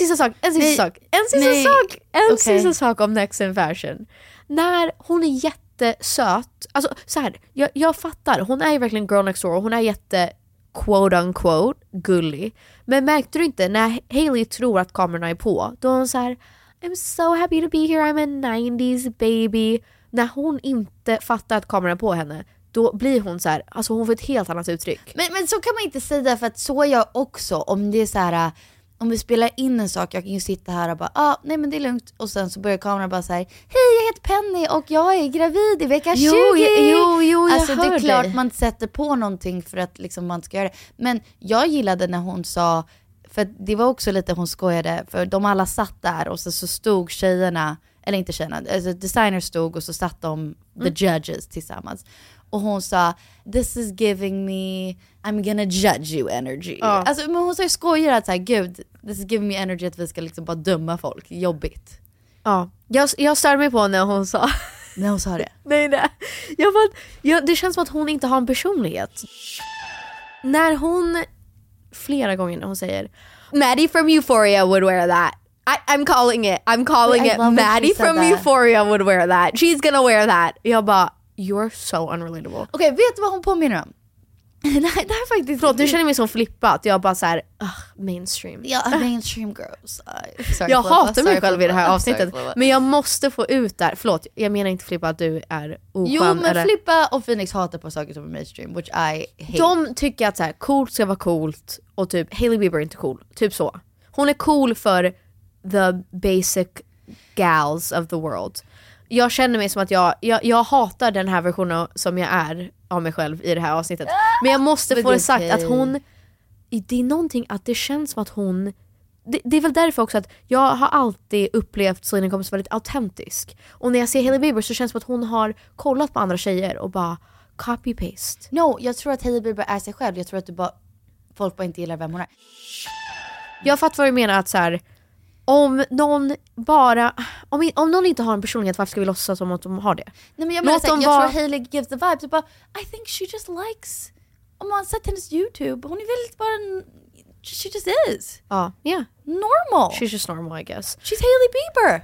sista sak om Next in Fashion. När hon är jättesöt, alltså så här, jag fattar, hon är ju verkligen girl next door och hon är jätte quote unquote gullig. Men märkte du inte när Hailey tror att kamerorna är på, då hon så här, I'm so happy to be here, I'm a 90s baby. När hon inte fattar att kameran är på henne, då blir hon så här, alltså hon får ett helt annat uttryck. Men så kan man inte säga, för att så är jag också. Om det är så här, om vi spelar in en sak, jag kan ju sitta här och bara, nej men det är lugnt. Och sen så börjar kameran bara säga, hej jag heter Penny och jag är gravid i vecka 20. Jo, alltså det är klart dig. man sätter på någonting för att liksom man ska göra det. Men jag gillade när hon sa, för det var också lite hon skojade, för de alla satt där och så stod tjejerna, eller inte tjejerna, alltså designers stod och så satt de, the judges tillsammans. Och hon sa, this is giving me I'm gonna judge you energy. Alltså, men hon sa ju skojar att så här, gud, this is giving me energy att vi ska liksom bara döma folk. Jobbigt. Ja, jag stör mig på när hon sa när hon sa det. Nej. Det känns som att hon inte har en personlighet. När hon flera gånger när hon säger Maddie from Euphoria would wear that. I'm calling it. Maddie from Euphoria would wear that. She's gonna wear that. Jag bara, you're so unrelatable. Okej, vet du vad hon påminner om? det här är faktiskt... Förlåt, du känner mig som flippat. Jag bara såhär, mainstream. Ja, mainstream girls. Jag hatar mig själv i det här avsnittet. Men jag måste få ut där. Förlåt, jag menar inte Flippa att du är oskön. Jo, men eller... Flippa och Phoenix hatar på saker som är mainstream, which I hate. De tycker att så här, coolt ska vara coolt. Och typ, Hailey Bieber är inte cool. Typ så. Hon är cool för the basic gals of the world. Jag känner mig som att jag hatar den här versionen som jag är av mig själv i det här avsnittet. Men jag måste få det sagt att hon, det är någonting att det känns som att hon, det är väl därför också att jag har alltid upplevt Selena Gomez väldigt autentisk. Och när jag ser Hailey Bieber så känns det som att hon har kollat på andra tjejer och bara copy-paste. No, jag tror att Hailey Bieber är sig själv. Jag tror att folk bara inte gillar vem hon är. Jag fattar vad du menar, att så här, om någon bara om någon inte har en personlighet, varför ska vi låtsas som att de har det? Nej, men jag tror Hailey gives the vibe. Så bara, I think she just likes, om man sett hennes YouTube, hon är väldigt bara she just is. Ja, yeah. Normal. She's just normal, I guess. She's Hailey Bieber.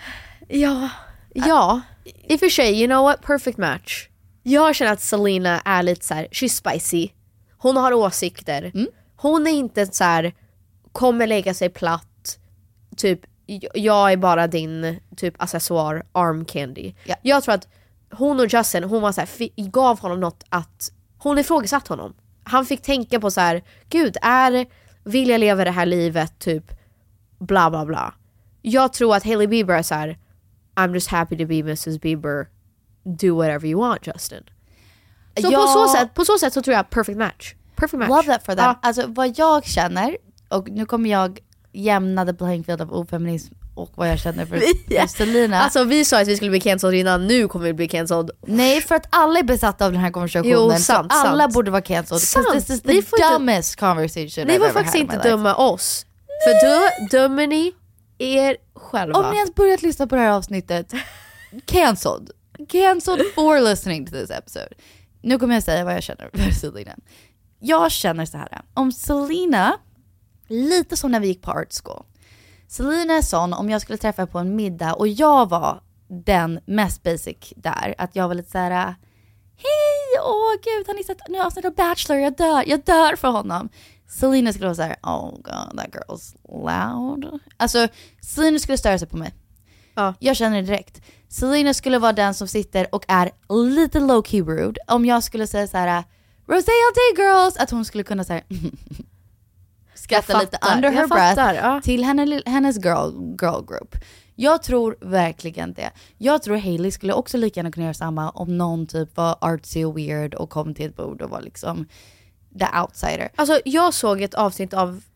Ja. I och för sig, you know what? Perfect match. Jag känner att Selena är lite så här, she's spicy. Hon har åsikter. Hon är inte så här, kommer lägga sig platt. Typ, jag är bara din typ accessoar, arm candy. Yeah. Jag tror att hon och Justin, hon var så här, gav honom något, att hon ifrågasatt honom. Han fick tänka på så här, gud, vill jag leva det här livet, typ bla bla bla. Jag tror att Hailey Bieber är så här, I'm just happy to be Mrs. Bieber, do whatever you want, Justin. Så på så sätt så tror jag perfect match. Love that for them. Alltså vad jag känner, och nu kommer jag jämna the playing field av ofeminism och vad jag känner för Selena. Alltså vi sa att vi skulle bli cancelled innan, nu kommer vi bli cancelled. Nej, för att alla är besatta av den här konversationen. Jo, sant, så alla sant. borde vara cancelled. This is the dumbest conversation ni får faktiskt inte döma oss. Nej. För då dömer ni er själva. Om ni ens börjat lyssna på det här avsnittet, cancelled for listening to this episode. Nu kommer jag säga vad jag känner för Selena. Jag känner så här, om Selena, lite som när vi gick på art school. Selena är sån, om jag skulle träffa på en middag och jag var den mest basic där, att jag var lite så här: hej, gud, har ni sett nu avsnitt av Bachelor? Jag dör för honom. Selena skulle vara så här: oh god, that girl's loud. Alltså, Selena skulle störa sig på mig. Ja. Jag känner det direkt. Selena skulle vara den som sitter och är lite low-key rude. Om jag skulle säga så här: Rosé all day girls, att hon skulle kunna säga skratta lite under her breath till hennes girl group. Jag tror verkligen det. Jag tror Hailey skulle också lika gärna kunna göra samma om någon typ var artsy och weird och kom till ett bord och var liksom the outsider. Alltså jag såg ett avsnitt av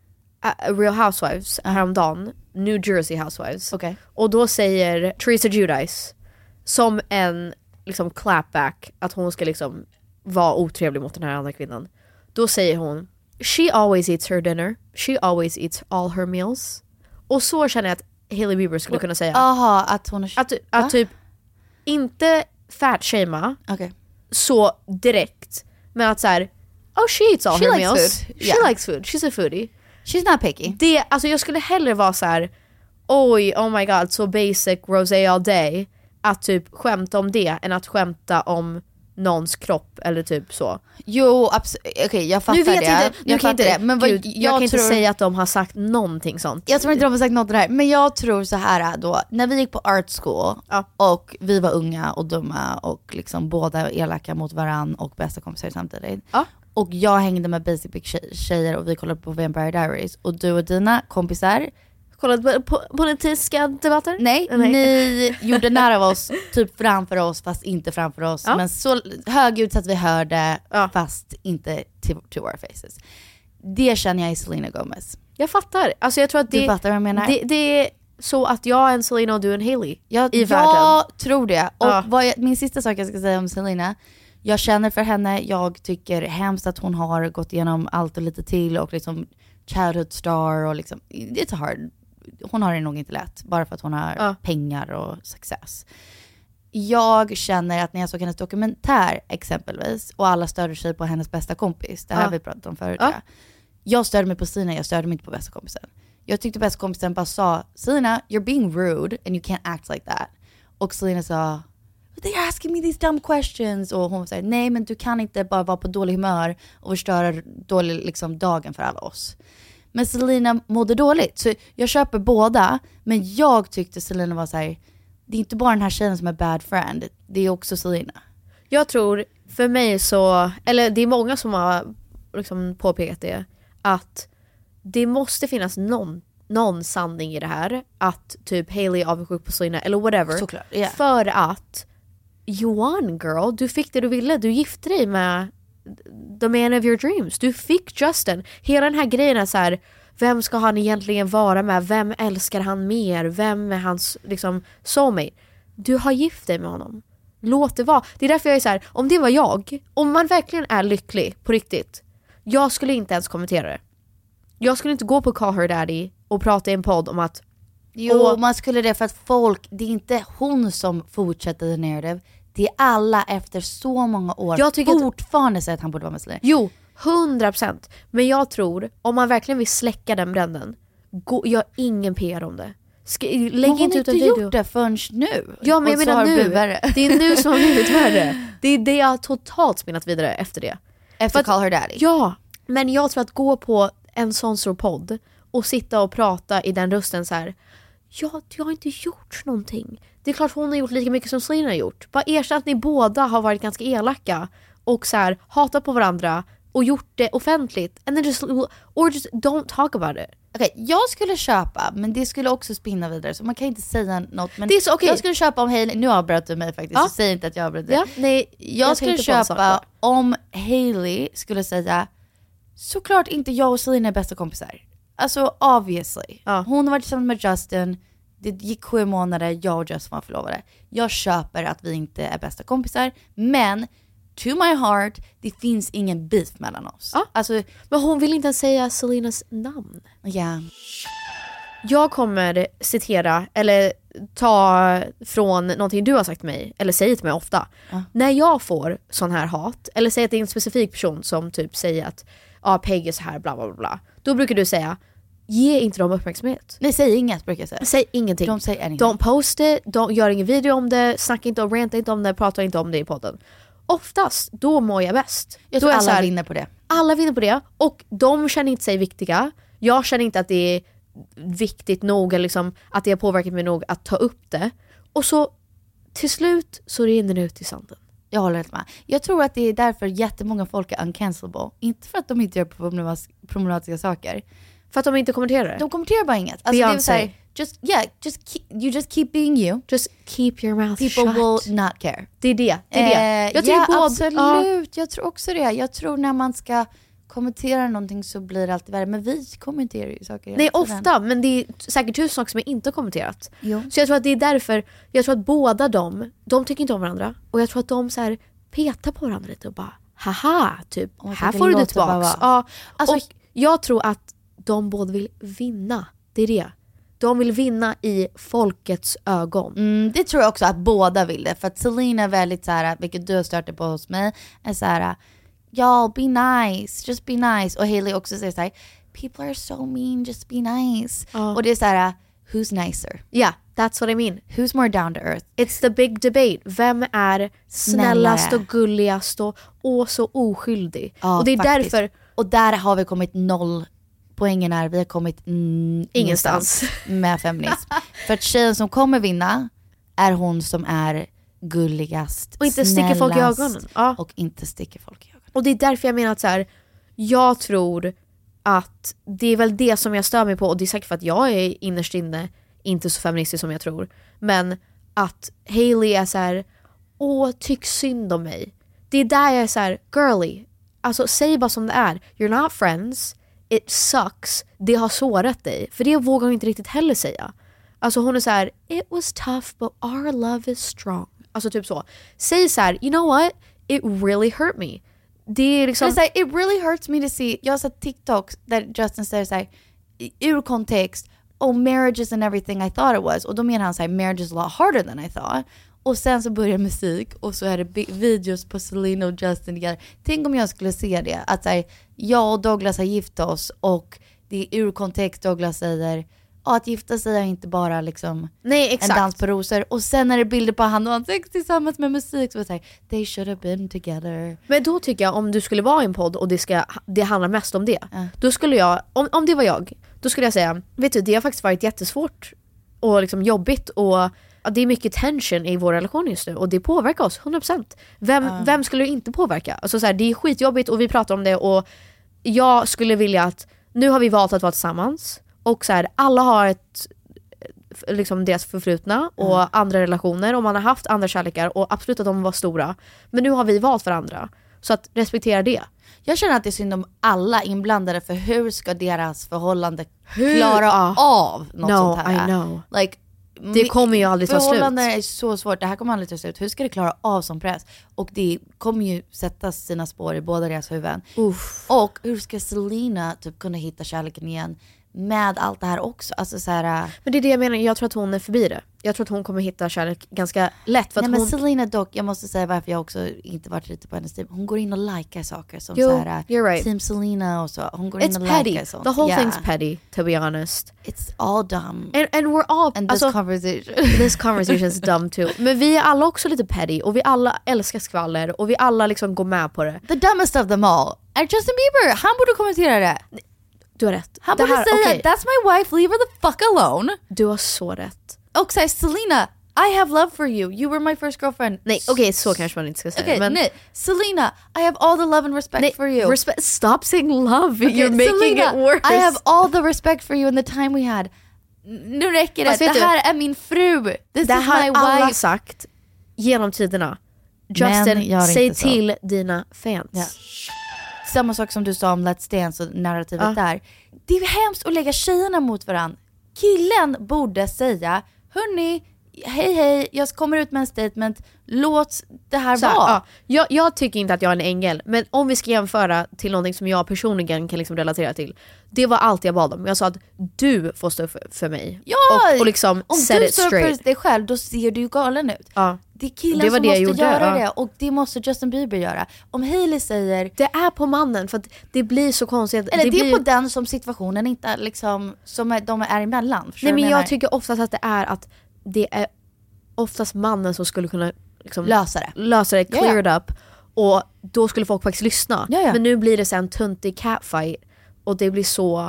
Real Housewives häromdagen, New Jersey Housewives. Och då säger Teresa Giudice som en liksom clapback att hon ska liksom vara otrevlig mot den här andra kvinnan. Då säger hon, she always eats her dinner, she always eats all her meals. Och så känner jag att Hailey Bieber skulle kunna säga. Aha, att hon att typ inte fat-shama så direkt, men att så här, oh, she eats all her meals. She likes food. She's a foodie. She's not picky. Det, alltså jag skulle hellre vara så här, oj, oh my god, so basic, rosé all day, att typ skämta om det än att skämta om någons kropp eller typ så. Jo, okej, jag fattar det. Men jag kan inte säga att de har sagt någonting sånt. Jag tror inte de har sagt något där. Men jag tror så här då, när vi gick på art school och vi var unga och dumma och liksom båda elaka mot varann och bästa kompisar samtidigt. Och jag hängde med basic bitch tjejer och vi kollade på Vampire Diaries. Och du och dina kompisar kollade på politiska debatter? Nej, ni gjorde nära av oss, typ framför oss fast inte framför oss. Men så högljutt så att vi hörde fast inte to our faces. Det känner jag i Selena Gomez. Jag fattar. Alltså jag tror att du fattar vad jag menar. Det är så att jag är en Selena och du är en Hailey i världen. Jag tror det. Och min sista sak jag ska säga om Selena, jag känner för henne, jag tycker hemskt att hon har gått igenom allt och lite till och liksom childhood star och liksom, it's hard. Hon har det nog inte lätt, bara för att hon har pengar och success. Jag känner att när jag såg hennes dokumentär exempelvis, och alla störde sig på hennes bästa kompis, det här har vi pratat om förut. Jag störde mig på Sina, jag störde mig inte på bästa kompisen. Jag tyckte bästa kompisen bara sa, Selena, you're being rude and you can't act like that. Och Selena sa, they're asking me these dumb questions. Och hon säger, nej men du kan inte bara vara på dålig humör och förstöra liksom dagen för alla oss. Men Selena mådde dåligt. Så jag köper båda. Men jag tyckte Selena var så här, det är inte bara den här tjejen som är bad friend. Det är också Selena. Jag tror, för mig så, eller det är många som har liksom påpekat det, att det måste finnas någon sanning i det här. Att typ Hailey är avundsjuk på Selena eller whatever. Såklart, yeah. För att you won, girl. Du fick det du ville. Du gifte dig med the man of your dreams. Du fick Justin. Hela den här grejen är så här, vem ska han egentligen vara med? Vem älskar han mer? Vem är hans liksom soulmate? Du har gift dig med honom. Låt det vara. Det är därför jag är så här, om det var jag, om man verkligen är lycklig på riktigt, jag skulle inte ens kommentera det. Jag skulle inte gå på Call Her Daddy och prata i en podd om att man skulle det för att folk, det är inte hon som fortsätter the narrative. Det är alla efter så många år jag tycker fortfarande säger att han borde vara med Selena. Jo, 100%. Men jag tror, om man verkligen vill släcka den bränden, gör ingen PR om det. Lägg inte ut en video. Hon har inte gjort det förrän nu. Ja, men jag menar nu. Det är nu som har blivit värre. Det är det jag har totalt spinnat vidare efter det. Efter Call Her Daddy. Ja, men jag tror att gå på en sån stor podd och sitta och prata i den rösten så här. Ja, jag har inte gjort någonting. Det är klart hon har gjort lika mycket som Selena har gjort. Bara erkänn att ni båda har varit ganska elaka och så här, hatat på varandra och gjort det offentligt. And then just don't talk about it. Okej, jag skulle köpa, men det skulle också spinna vidare, så man kan inte säga något. Men det är så, okay. Jag skulle köpa om Hailey, nu avbröt du mig faktiskt, så säg inte att jag avbröt dig. Ja, nej, jag skulle köpa om Hailey skulle säga, såklart inte jag och Selena är bästa kompisar. Alltså obviously. Hon har varit tillsammans med Justin. Det gick 7 månader, jag och Justin var förlovade. Jag köper att vi inte är bästa kompisar, men to my heart, det finns ingen beef mellan oss. Alltså, men hon vill inte säga Selenas namn. Ja. Jag kommer citera eller ta från någonting du har sagt till mig, eller säger till mig ofta. När jag får sån här hat, eller säger att det är en specifik person som typ säger att Peg är så här, bla bla bla. Då brukar du säga, ge inte dem uppmärksamhet. Nej, säg inget, brukar jag säga. Säg ingenting. Don't post it, gör ingen video om det, snacka inte och ranta inte om det, prata inte om det i podden. Oftast, då mår jag bäst. Jag tror alla vinner på det. Alla vinner på det, och de känner inte sig viktiga. Jag känner inte att det är viktigt nog, eller liksom, att det har påverkat mig nog att ta upp det. Och så till slut så rinner det ut i sanden. Jag håller helt med. Jag tror att det är därför jättemånga folk är uncancelable. Inte för att de inte gör problematiska saker. För att de inte kommenterar det. De kommenterar bara inget. Alltså, det är you just keep being you. Just keep your mouth shut. People will not care. Det är det. Jag tror absolut. Jag tror också det. Jag tror när man ska kommenterar någonting så blir det alltid värre. Men vi kommenterar ju saker. Nej, ofta. Men det är säkert 1000 saker som jag inte har kommenterat. Jo. Så jag tror att det är därför. Jag tror att båda de tycker inte om varandra. Och jag tror att de så här petar på varandra lite och bara haha, typ. Här får du det tillbaks. Ja, alltså, och jag tror att de båda vill vinna. Det är det. De vill vinna i folkets ögon. Det tror jag också att båda vill det. För att Selena är väldigt så här, vilket du har startat på hos mig, är så här, y'all be nice, just be nice. Och Hailey också säger så här, people are so mean, just be nice. Och det är så här, who's nicer? Yeah, that's what I mean. Who's more down to earth? It's the big debate. Vem är snällast och gulligast och så oskyldig? Och det är faktiskt. därför. Och där har vi kommit 0 poängen är vi har kommit ingenstans med feminism. För att tjejen som kommer vinna är hon som är gulligast och inte sticker folk i ögonen. Och inte sticker folk i ögonen. Och det är därför jag menar att så här, jag tror att det är väl det som jag stör mig på. Och det är säkert för att jag är innerst inne inte så feministisk som jag tror. Men att Hailey är så här, tyck synd om mig. Det är där jag är så här, girly. Alltså säg bara som det är. You're not friends. It sucks. Det har sårat dig. För det vågar hon inte riktigt heller säga. Alltså hon är så här, it was tough but our love is strong. Alltså typ så. Säg så här, you know what? It really hurt me. Det är liksom... Det är it really hurts me to see. Jag har sett TikToks där Justin säger så här, ur kontext, marriage isn't everything I thought it was. Och då menar han så här, marriage is a lot harder than I thought. Och sen så börjar musik och så är det videos på Selena och Justin together. Tänk om jag skulle se det. Att så här, jag och Douglas har gift oss och det är ur kontext Douglas säger att gifta sig är inte bara liksom en dans på rosor. Och sen är det bilder på han och han sex tillsammans med musik. Så säger they should have been together. Men då tycker jag om du skulle vara i en podd och det handlar mest om det. Då skulle jag, om det var jag, då skulle jag säga, vet du, det har faktiskt varit jättesvårt och liksom jobbigt och det är mycket tension i vår relation just nu och det påverkar oss 100%. Vem skulle det inte påverka? Alltså så här, det är skitjobbigt och vi pratar om det och jag skulle vilja att nu har vi valt att vara tillsammans och så här, alla har ett liksom deras förflutna och andra relationer och man har haft andra kärlekar och absolut att de var stora. Men nu har vi valt varandra. Så att respektera det. Jag känner att det är synd om alla inblandade för hur ska deras förhållande klara av något sånt här? I know. Like, det kommer ju aldrig ta slut. Förhållanden är så svårt. Det här kommer aldrig ta slut. Hur ska det klara av som press? Och det kommer ju sätta sina spår i båda deras huvuden. Och hur ska Selena typ kunna hitta kärleken igen med allt det här också? Alltså så här, men det är det jag menar. Jag tror att hon är förbi det. Jag tror att hon kommer hitta kärlek ganska lätt. För att men Selena dock, jag måste säga varför jag också inte varit lite på hennes team. Hon går in och likar saker som så här, right. Team Selena och så. Hon går in och petty. likar sånt. The whole thing's petty, to be honest. It's all dumb. And we're all... And this conversation. This conversation is dumb too. Men vi är alla också lite petty. Och vi alla älskar skvaller. Och vi alla liksom går med på det. The dumbest of them all är Justin Bieber. Han borde kommentera det. Du har rätt. Han borde säga, that's my wife, leave her the fuck alone. Du har så rätt. Och säg, Selena, I have love for you. You were my first girlfriend. Nej, okej, så kanske man inte ska säga. Men nej. Selena, I have all the love and respect for you. Stop saying love. You're making Selena, it worse. I have all the respect for you in the time we had. Nu räcker det. Det här är min fru. This det is har my alla wife. Sagt genom tiderna. Justin, säg till dina fans. Ja. Samma sak som du sa om Let's Dance och narrativet där. Det är hemskt att lägga tjejerna mot varandra. Killen borde säga, hörni, hej, jag kommer ut med en statement, låt det här vara. Jag tycker inte att jag är en ängel, men om vi ska jämföra till någonting som jag personligen kan liksom relatera till, det var allt jag bad om. Jag sa att du får stå för mig. Ja, och liksom om set du it står straight. för dig själv, då ser du ju galen ut. Ja. Det är killen det var som det måste jag göra gjorde. det. Och det måste Justin Bieber göra. Om Hailey säger... Det är på mannen, för att det blir så konstigt. Eller det är på den som situationen inte liksom, som de är emellan. Nej, men jag tycker oftast att det är att det är oftast mannen som skulle kunna liksom lösa det, clear it up. Och då skulle folk faktiskt lyssna. Men nu blir det sen töntig catfight. Och det blir så...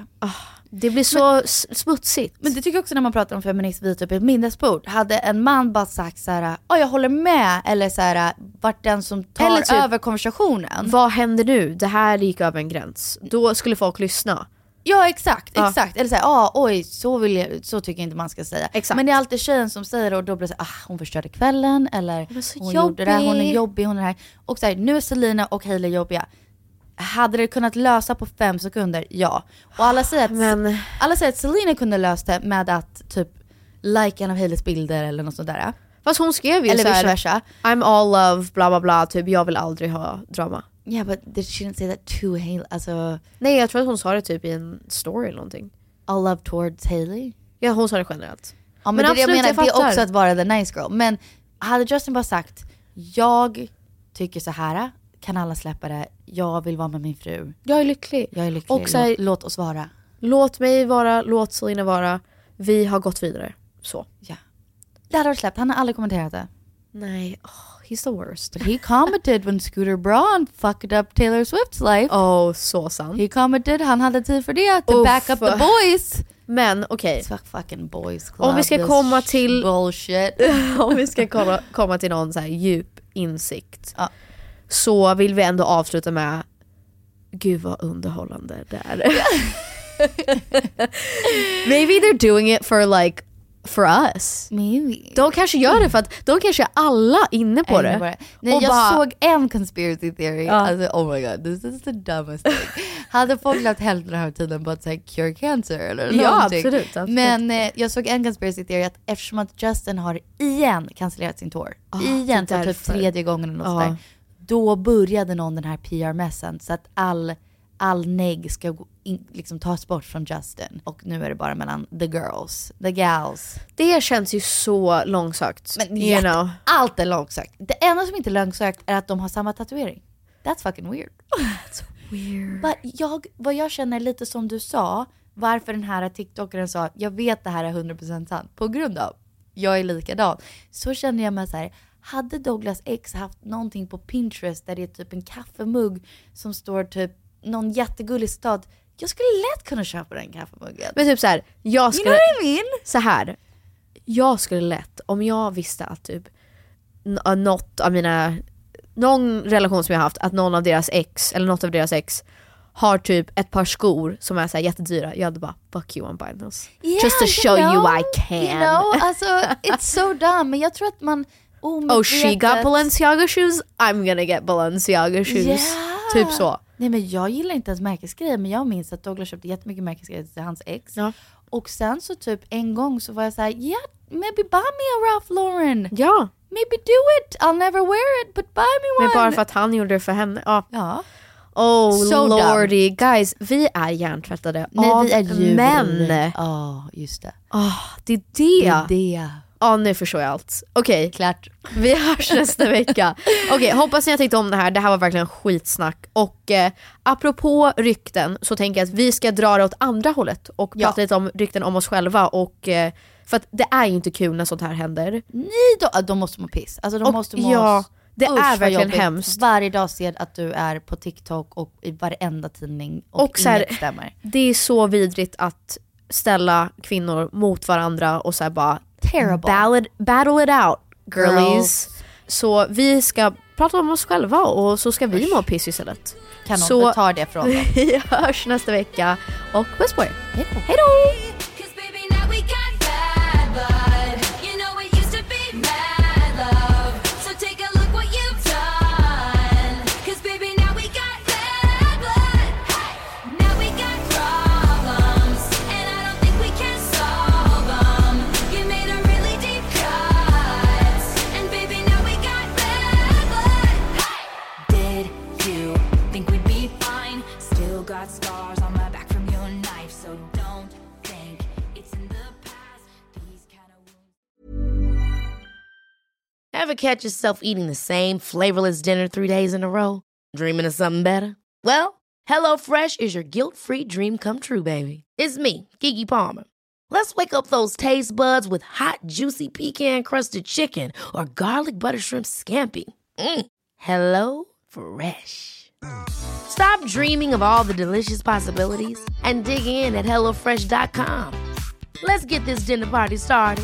det blir så smutsigt. Men det tycker jag också när man pratar om feminism vid typ ett minnesbord. Hade en man bara sagt så här, jag håller med, eller så här, vart den som tar typ, över konversationen. Vad händer nu? Det här gick över en gräns. Då skulle folk lyssna. Ja, exakt. Eller såhär, oj, så tycker jag inte man ska säga. Exakt. Men det är alltid tjejen som säger det och då blir det såhär, hon förstörde kvällen, eller hon gjorde det här, hon är jobbig, hon är här. Och såhär, nu är Selena och Hailey jobbiga. Hade det kunnat lösa på 5 sekunder? Ja. Och alla säger att Selena kunde lösa det med att typ like en av Haileys bilder eller något sånt där. Fast hon skrev ju eller såhär, vice versa. I'm all love, bla bla bla, typ jag vill aldrig ha drama. Yeah, but did she say that to Hailey? Alltså, nej, jag tror att hon sa det typ i en story eller någonting. All love towards Hailey? Ja, hon sa det generellt. Ja, men det absolut, jag menar, det är också att vara the nice girl. Men hade Justin bara sagt, jag tycker så här, kan alla släppa det? Jag vill vara med min fru. Jag är lycklig. Och så här, låt oss vara. Låt mig vara, låt Selena vara. Vi har gått vidare. Så. Ja. Det hade varit släppt. Han har aldrig kommenterat det. Nej, he's the worst. But he commented when Scooter Braun fucked up Taylor Swift's life. Oh, så sant. He commented, han hade tid för det. To back up the boys. Men okej. Fucking boys club. Om vi ska komma till bullshit. Om vi ska komma till någon så här djup insikt. Så vill vi ändå avsluta med, gud vad underhållande det är. Maybe they're doing it for us. Maybe. De kanske gör det för att de kanske är alla inne på det. Nej, jag såg en conspiracy theory. Alltså, oh my god, this is the dumbest thing. Hade folk lagt hälften den här tiden på att säga cure cancer eller någonting. Ja, absolut. Men jag såg en conspiracy theory att eftersom att Justin har igen cancellerat sin tour. Igen för typ 3:e gången eller något sådär. Då började någon den här PR-mässan så att all negg ska liksom tas bort från Justin. Och nu är det bara mellan the gals. Det känns ju så långsökt. Men allt är långsökt. Det enda som inte är långsökt är att de har samma tatuering. That's fucking weird. That's weird. But vad jag känner lite som du sa, varför den här TikTokeren sa, jag vet det här är 100% sant. På grund av, jag är likadan. Så känner jag mig så här, hade Douglas X haft någonting på Pinterest där det är typ en kaffemugg som står typ någon jättegullig stad, jag skulle lätt kunna köpa den kaffemuggen. Men typ så här, jag skulle, you know what I mean? Så här, jag skulle lätt, om jag visste att typ något av någon relation som jag har haft, att någon av deras ex eller något av deras ex har typ ett par skor som är så här jättedyra, jag hade bara fuck you, I'm buying those. Yeah, just to show you I can. You know, alltså it's so dumb. Men jag tror att man she got Balenciaga shoes, I'm gonna get Balenciaga shoes. Yeah. Typ så. Nej, men jag gillar inte ens märkesgrejer, men jag minns att Douglas köpte jättemycket märkesgrejer till hans ex. Ja. Och sen så typ en gång så var jag så här, yeah, maybe buy me a Ralph Lauren. Ja. Maybe do it. I'll never wear it, but buy me one. Men bara för att han gjorde det för henne. Ja. Oh so lordy. Guys, vi är hjärntvättade av vi är män. Just det. Det är det. Nu förstår jag allt. Okej, klart. Vi hörs nästa vecka. Okej, hoppas ni har tyckt om det här. Det här var verkligen skitsnack. Och apropå rykten så tänker jag att vi ska dra det åt andra hållet och prata lite om rykten om oss själva. Och för att det är ju inte kul när sånt här händer. Nej, de måste må piss. Alltså de måste må det är verkligen hemskt. Varje dag ser att du är på TikTok och i varenda tidning och så här, inget stämmer. Det är så vidrigt att ställa kvinnor mot varandra och så här bara battle it out, girlies. Så vi ska prata om oss själva och så ska vi må piss istället. Kan någon ta det från dem? Vi hörs nästa vecka och puss på er. Hej då! Ever catch yourself eating the same flavorless dinner 3 days in a row? Dreaming of something better? Well, HelloFresh is your guilt-free dream come true, baby. It's me, Keke Palmer. Let's wake up those taste buds with hot, juicy pecan-crusted chicken or garlic butter shrimp scampi. Hello Fresh. Stop dreaming of all the delicious possibilities and dig in at HelloFresh.com. Let's get this dinner party started.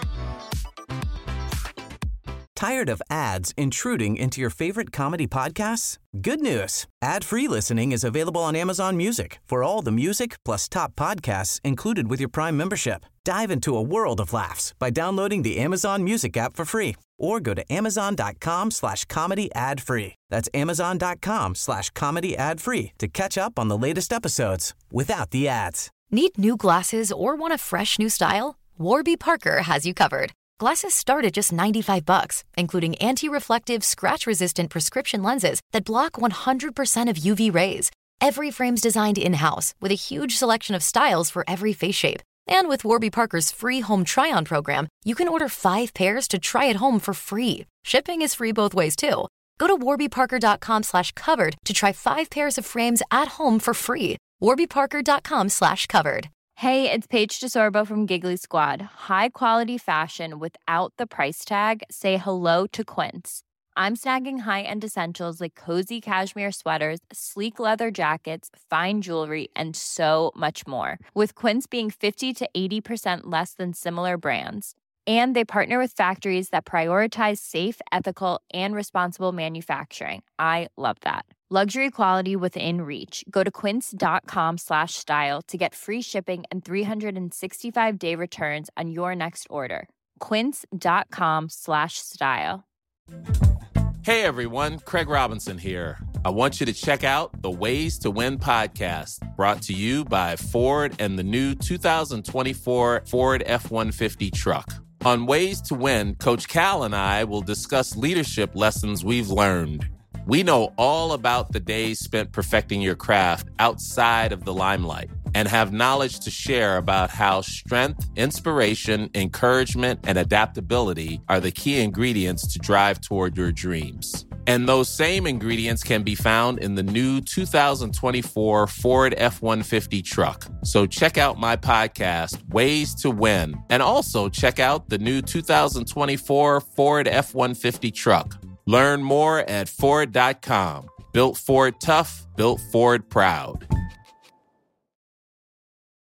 Tired of ads intruding into your favorite comedy podcasts? Good news. Ad-free listening is available on Amazon Music for all the music plus top podcasts included with your Prime membership. Dive into a world of laughs by downloading the Amazon Music app for free or go to amazon.com/comedy ad free. That's amazon.com/comedy ad free to catch up on the latest episodes without the ads. Need new glasses or want a fresh new style? Warby Parker has you covered. Glasses start at just $95, including anti-reflective, scratch-resistant prescription lenses that block 100% of UV rays. Every frame's designed in-house with a huge selection of styles for every face shape. And with Warby Parker's free home try-on program, you can order 5 pairs to try at home for free. Shipping is free both ways, too. Go to warbyparker.com/covered to try 5 pairs of frames at home for free. warbyparker.com/covered. Hey, it's Paige DeSorbo from Giggly Squad. High quality fashion without the price tag. Say hello to Quince. I'm snagging high-end essentials like cozy cashmere sweaters, sleek leather jackets, fine jewelry, and so much more. With Quince being 50 to 80% less than similar brands. And they partner with factories that prioritize safe, ethical, and responsible manufacturing. I love that. Luxury quality within reach. Go to quince.com/style to get free shipping and 365-day returns on your next order. Quince.com/style. Hey everyone, Craig Robinson here. I want you to check out the Ways to Win podcast, brought to you by Ford and the new 2024 Ford F-150 truck. On Ways to Win, Coach Cal and I will discuss leadership lessons we've learned. We know all about the days spent perfecting your craft outside of the limelight and have knowledge to share about how strength, inspiration, encouragement, and adaptability are the key ingredients to drive toward your dreams. And those same ingredients can be found in the new 2024 Ford F-150 truck. So check out my podcast, Ways to Win, and also check out the new 2024 Ford F-150 truck. Learn more at Ford.com. Built Ford tough, built Ford proud.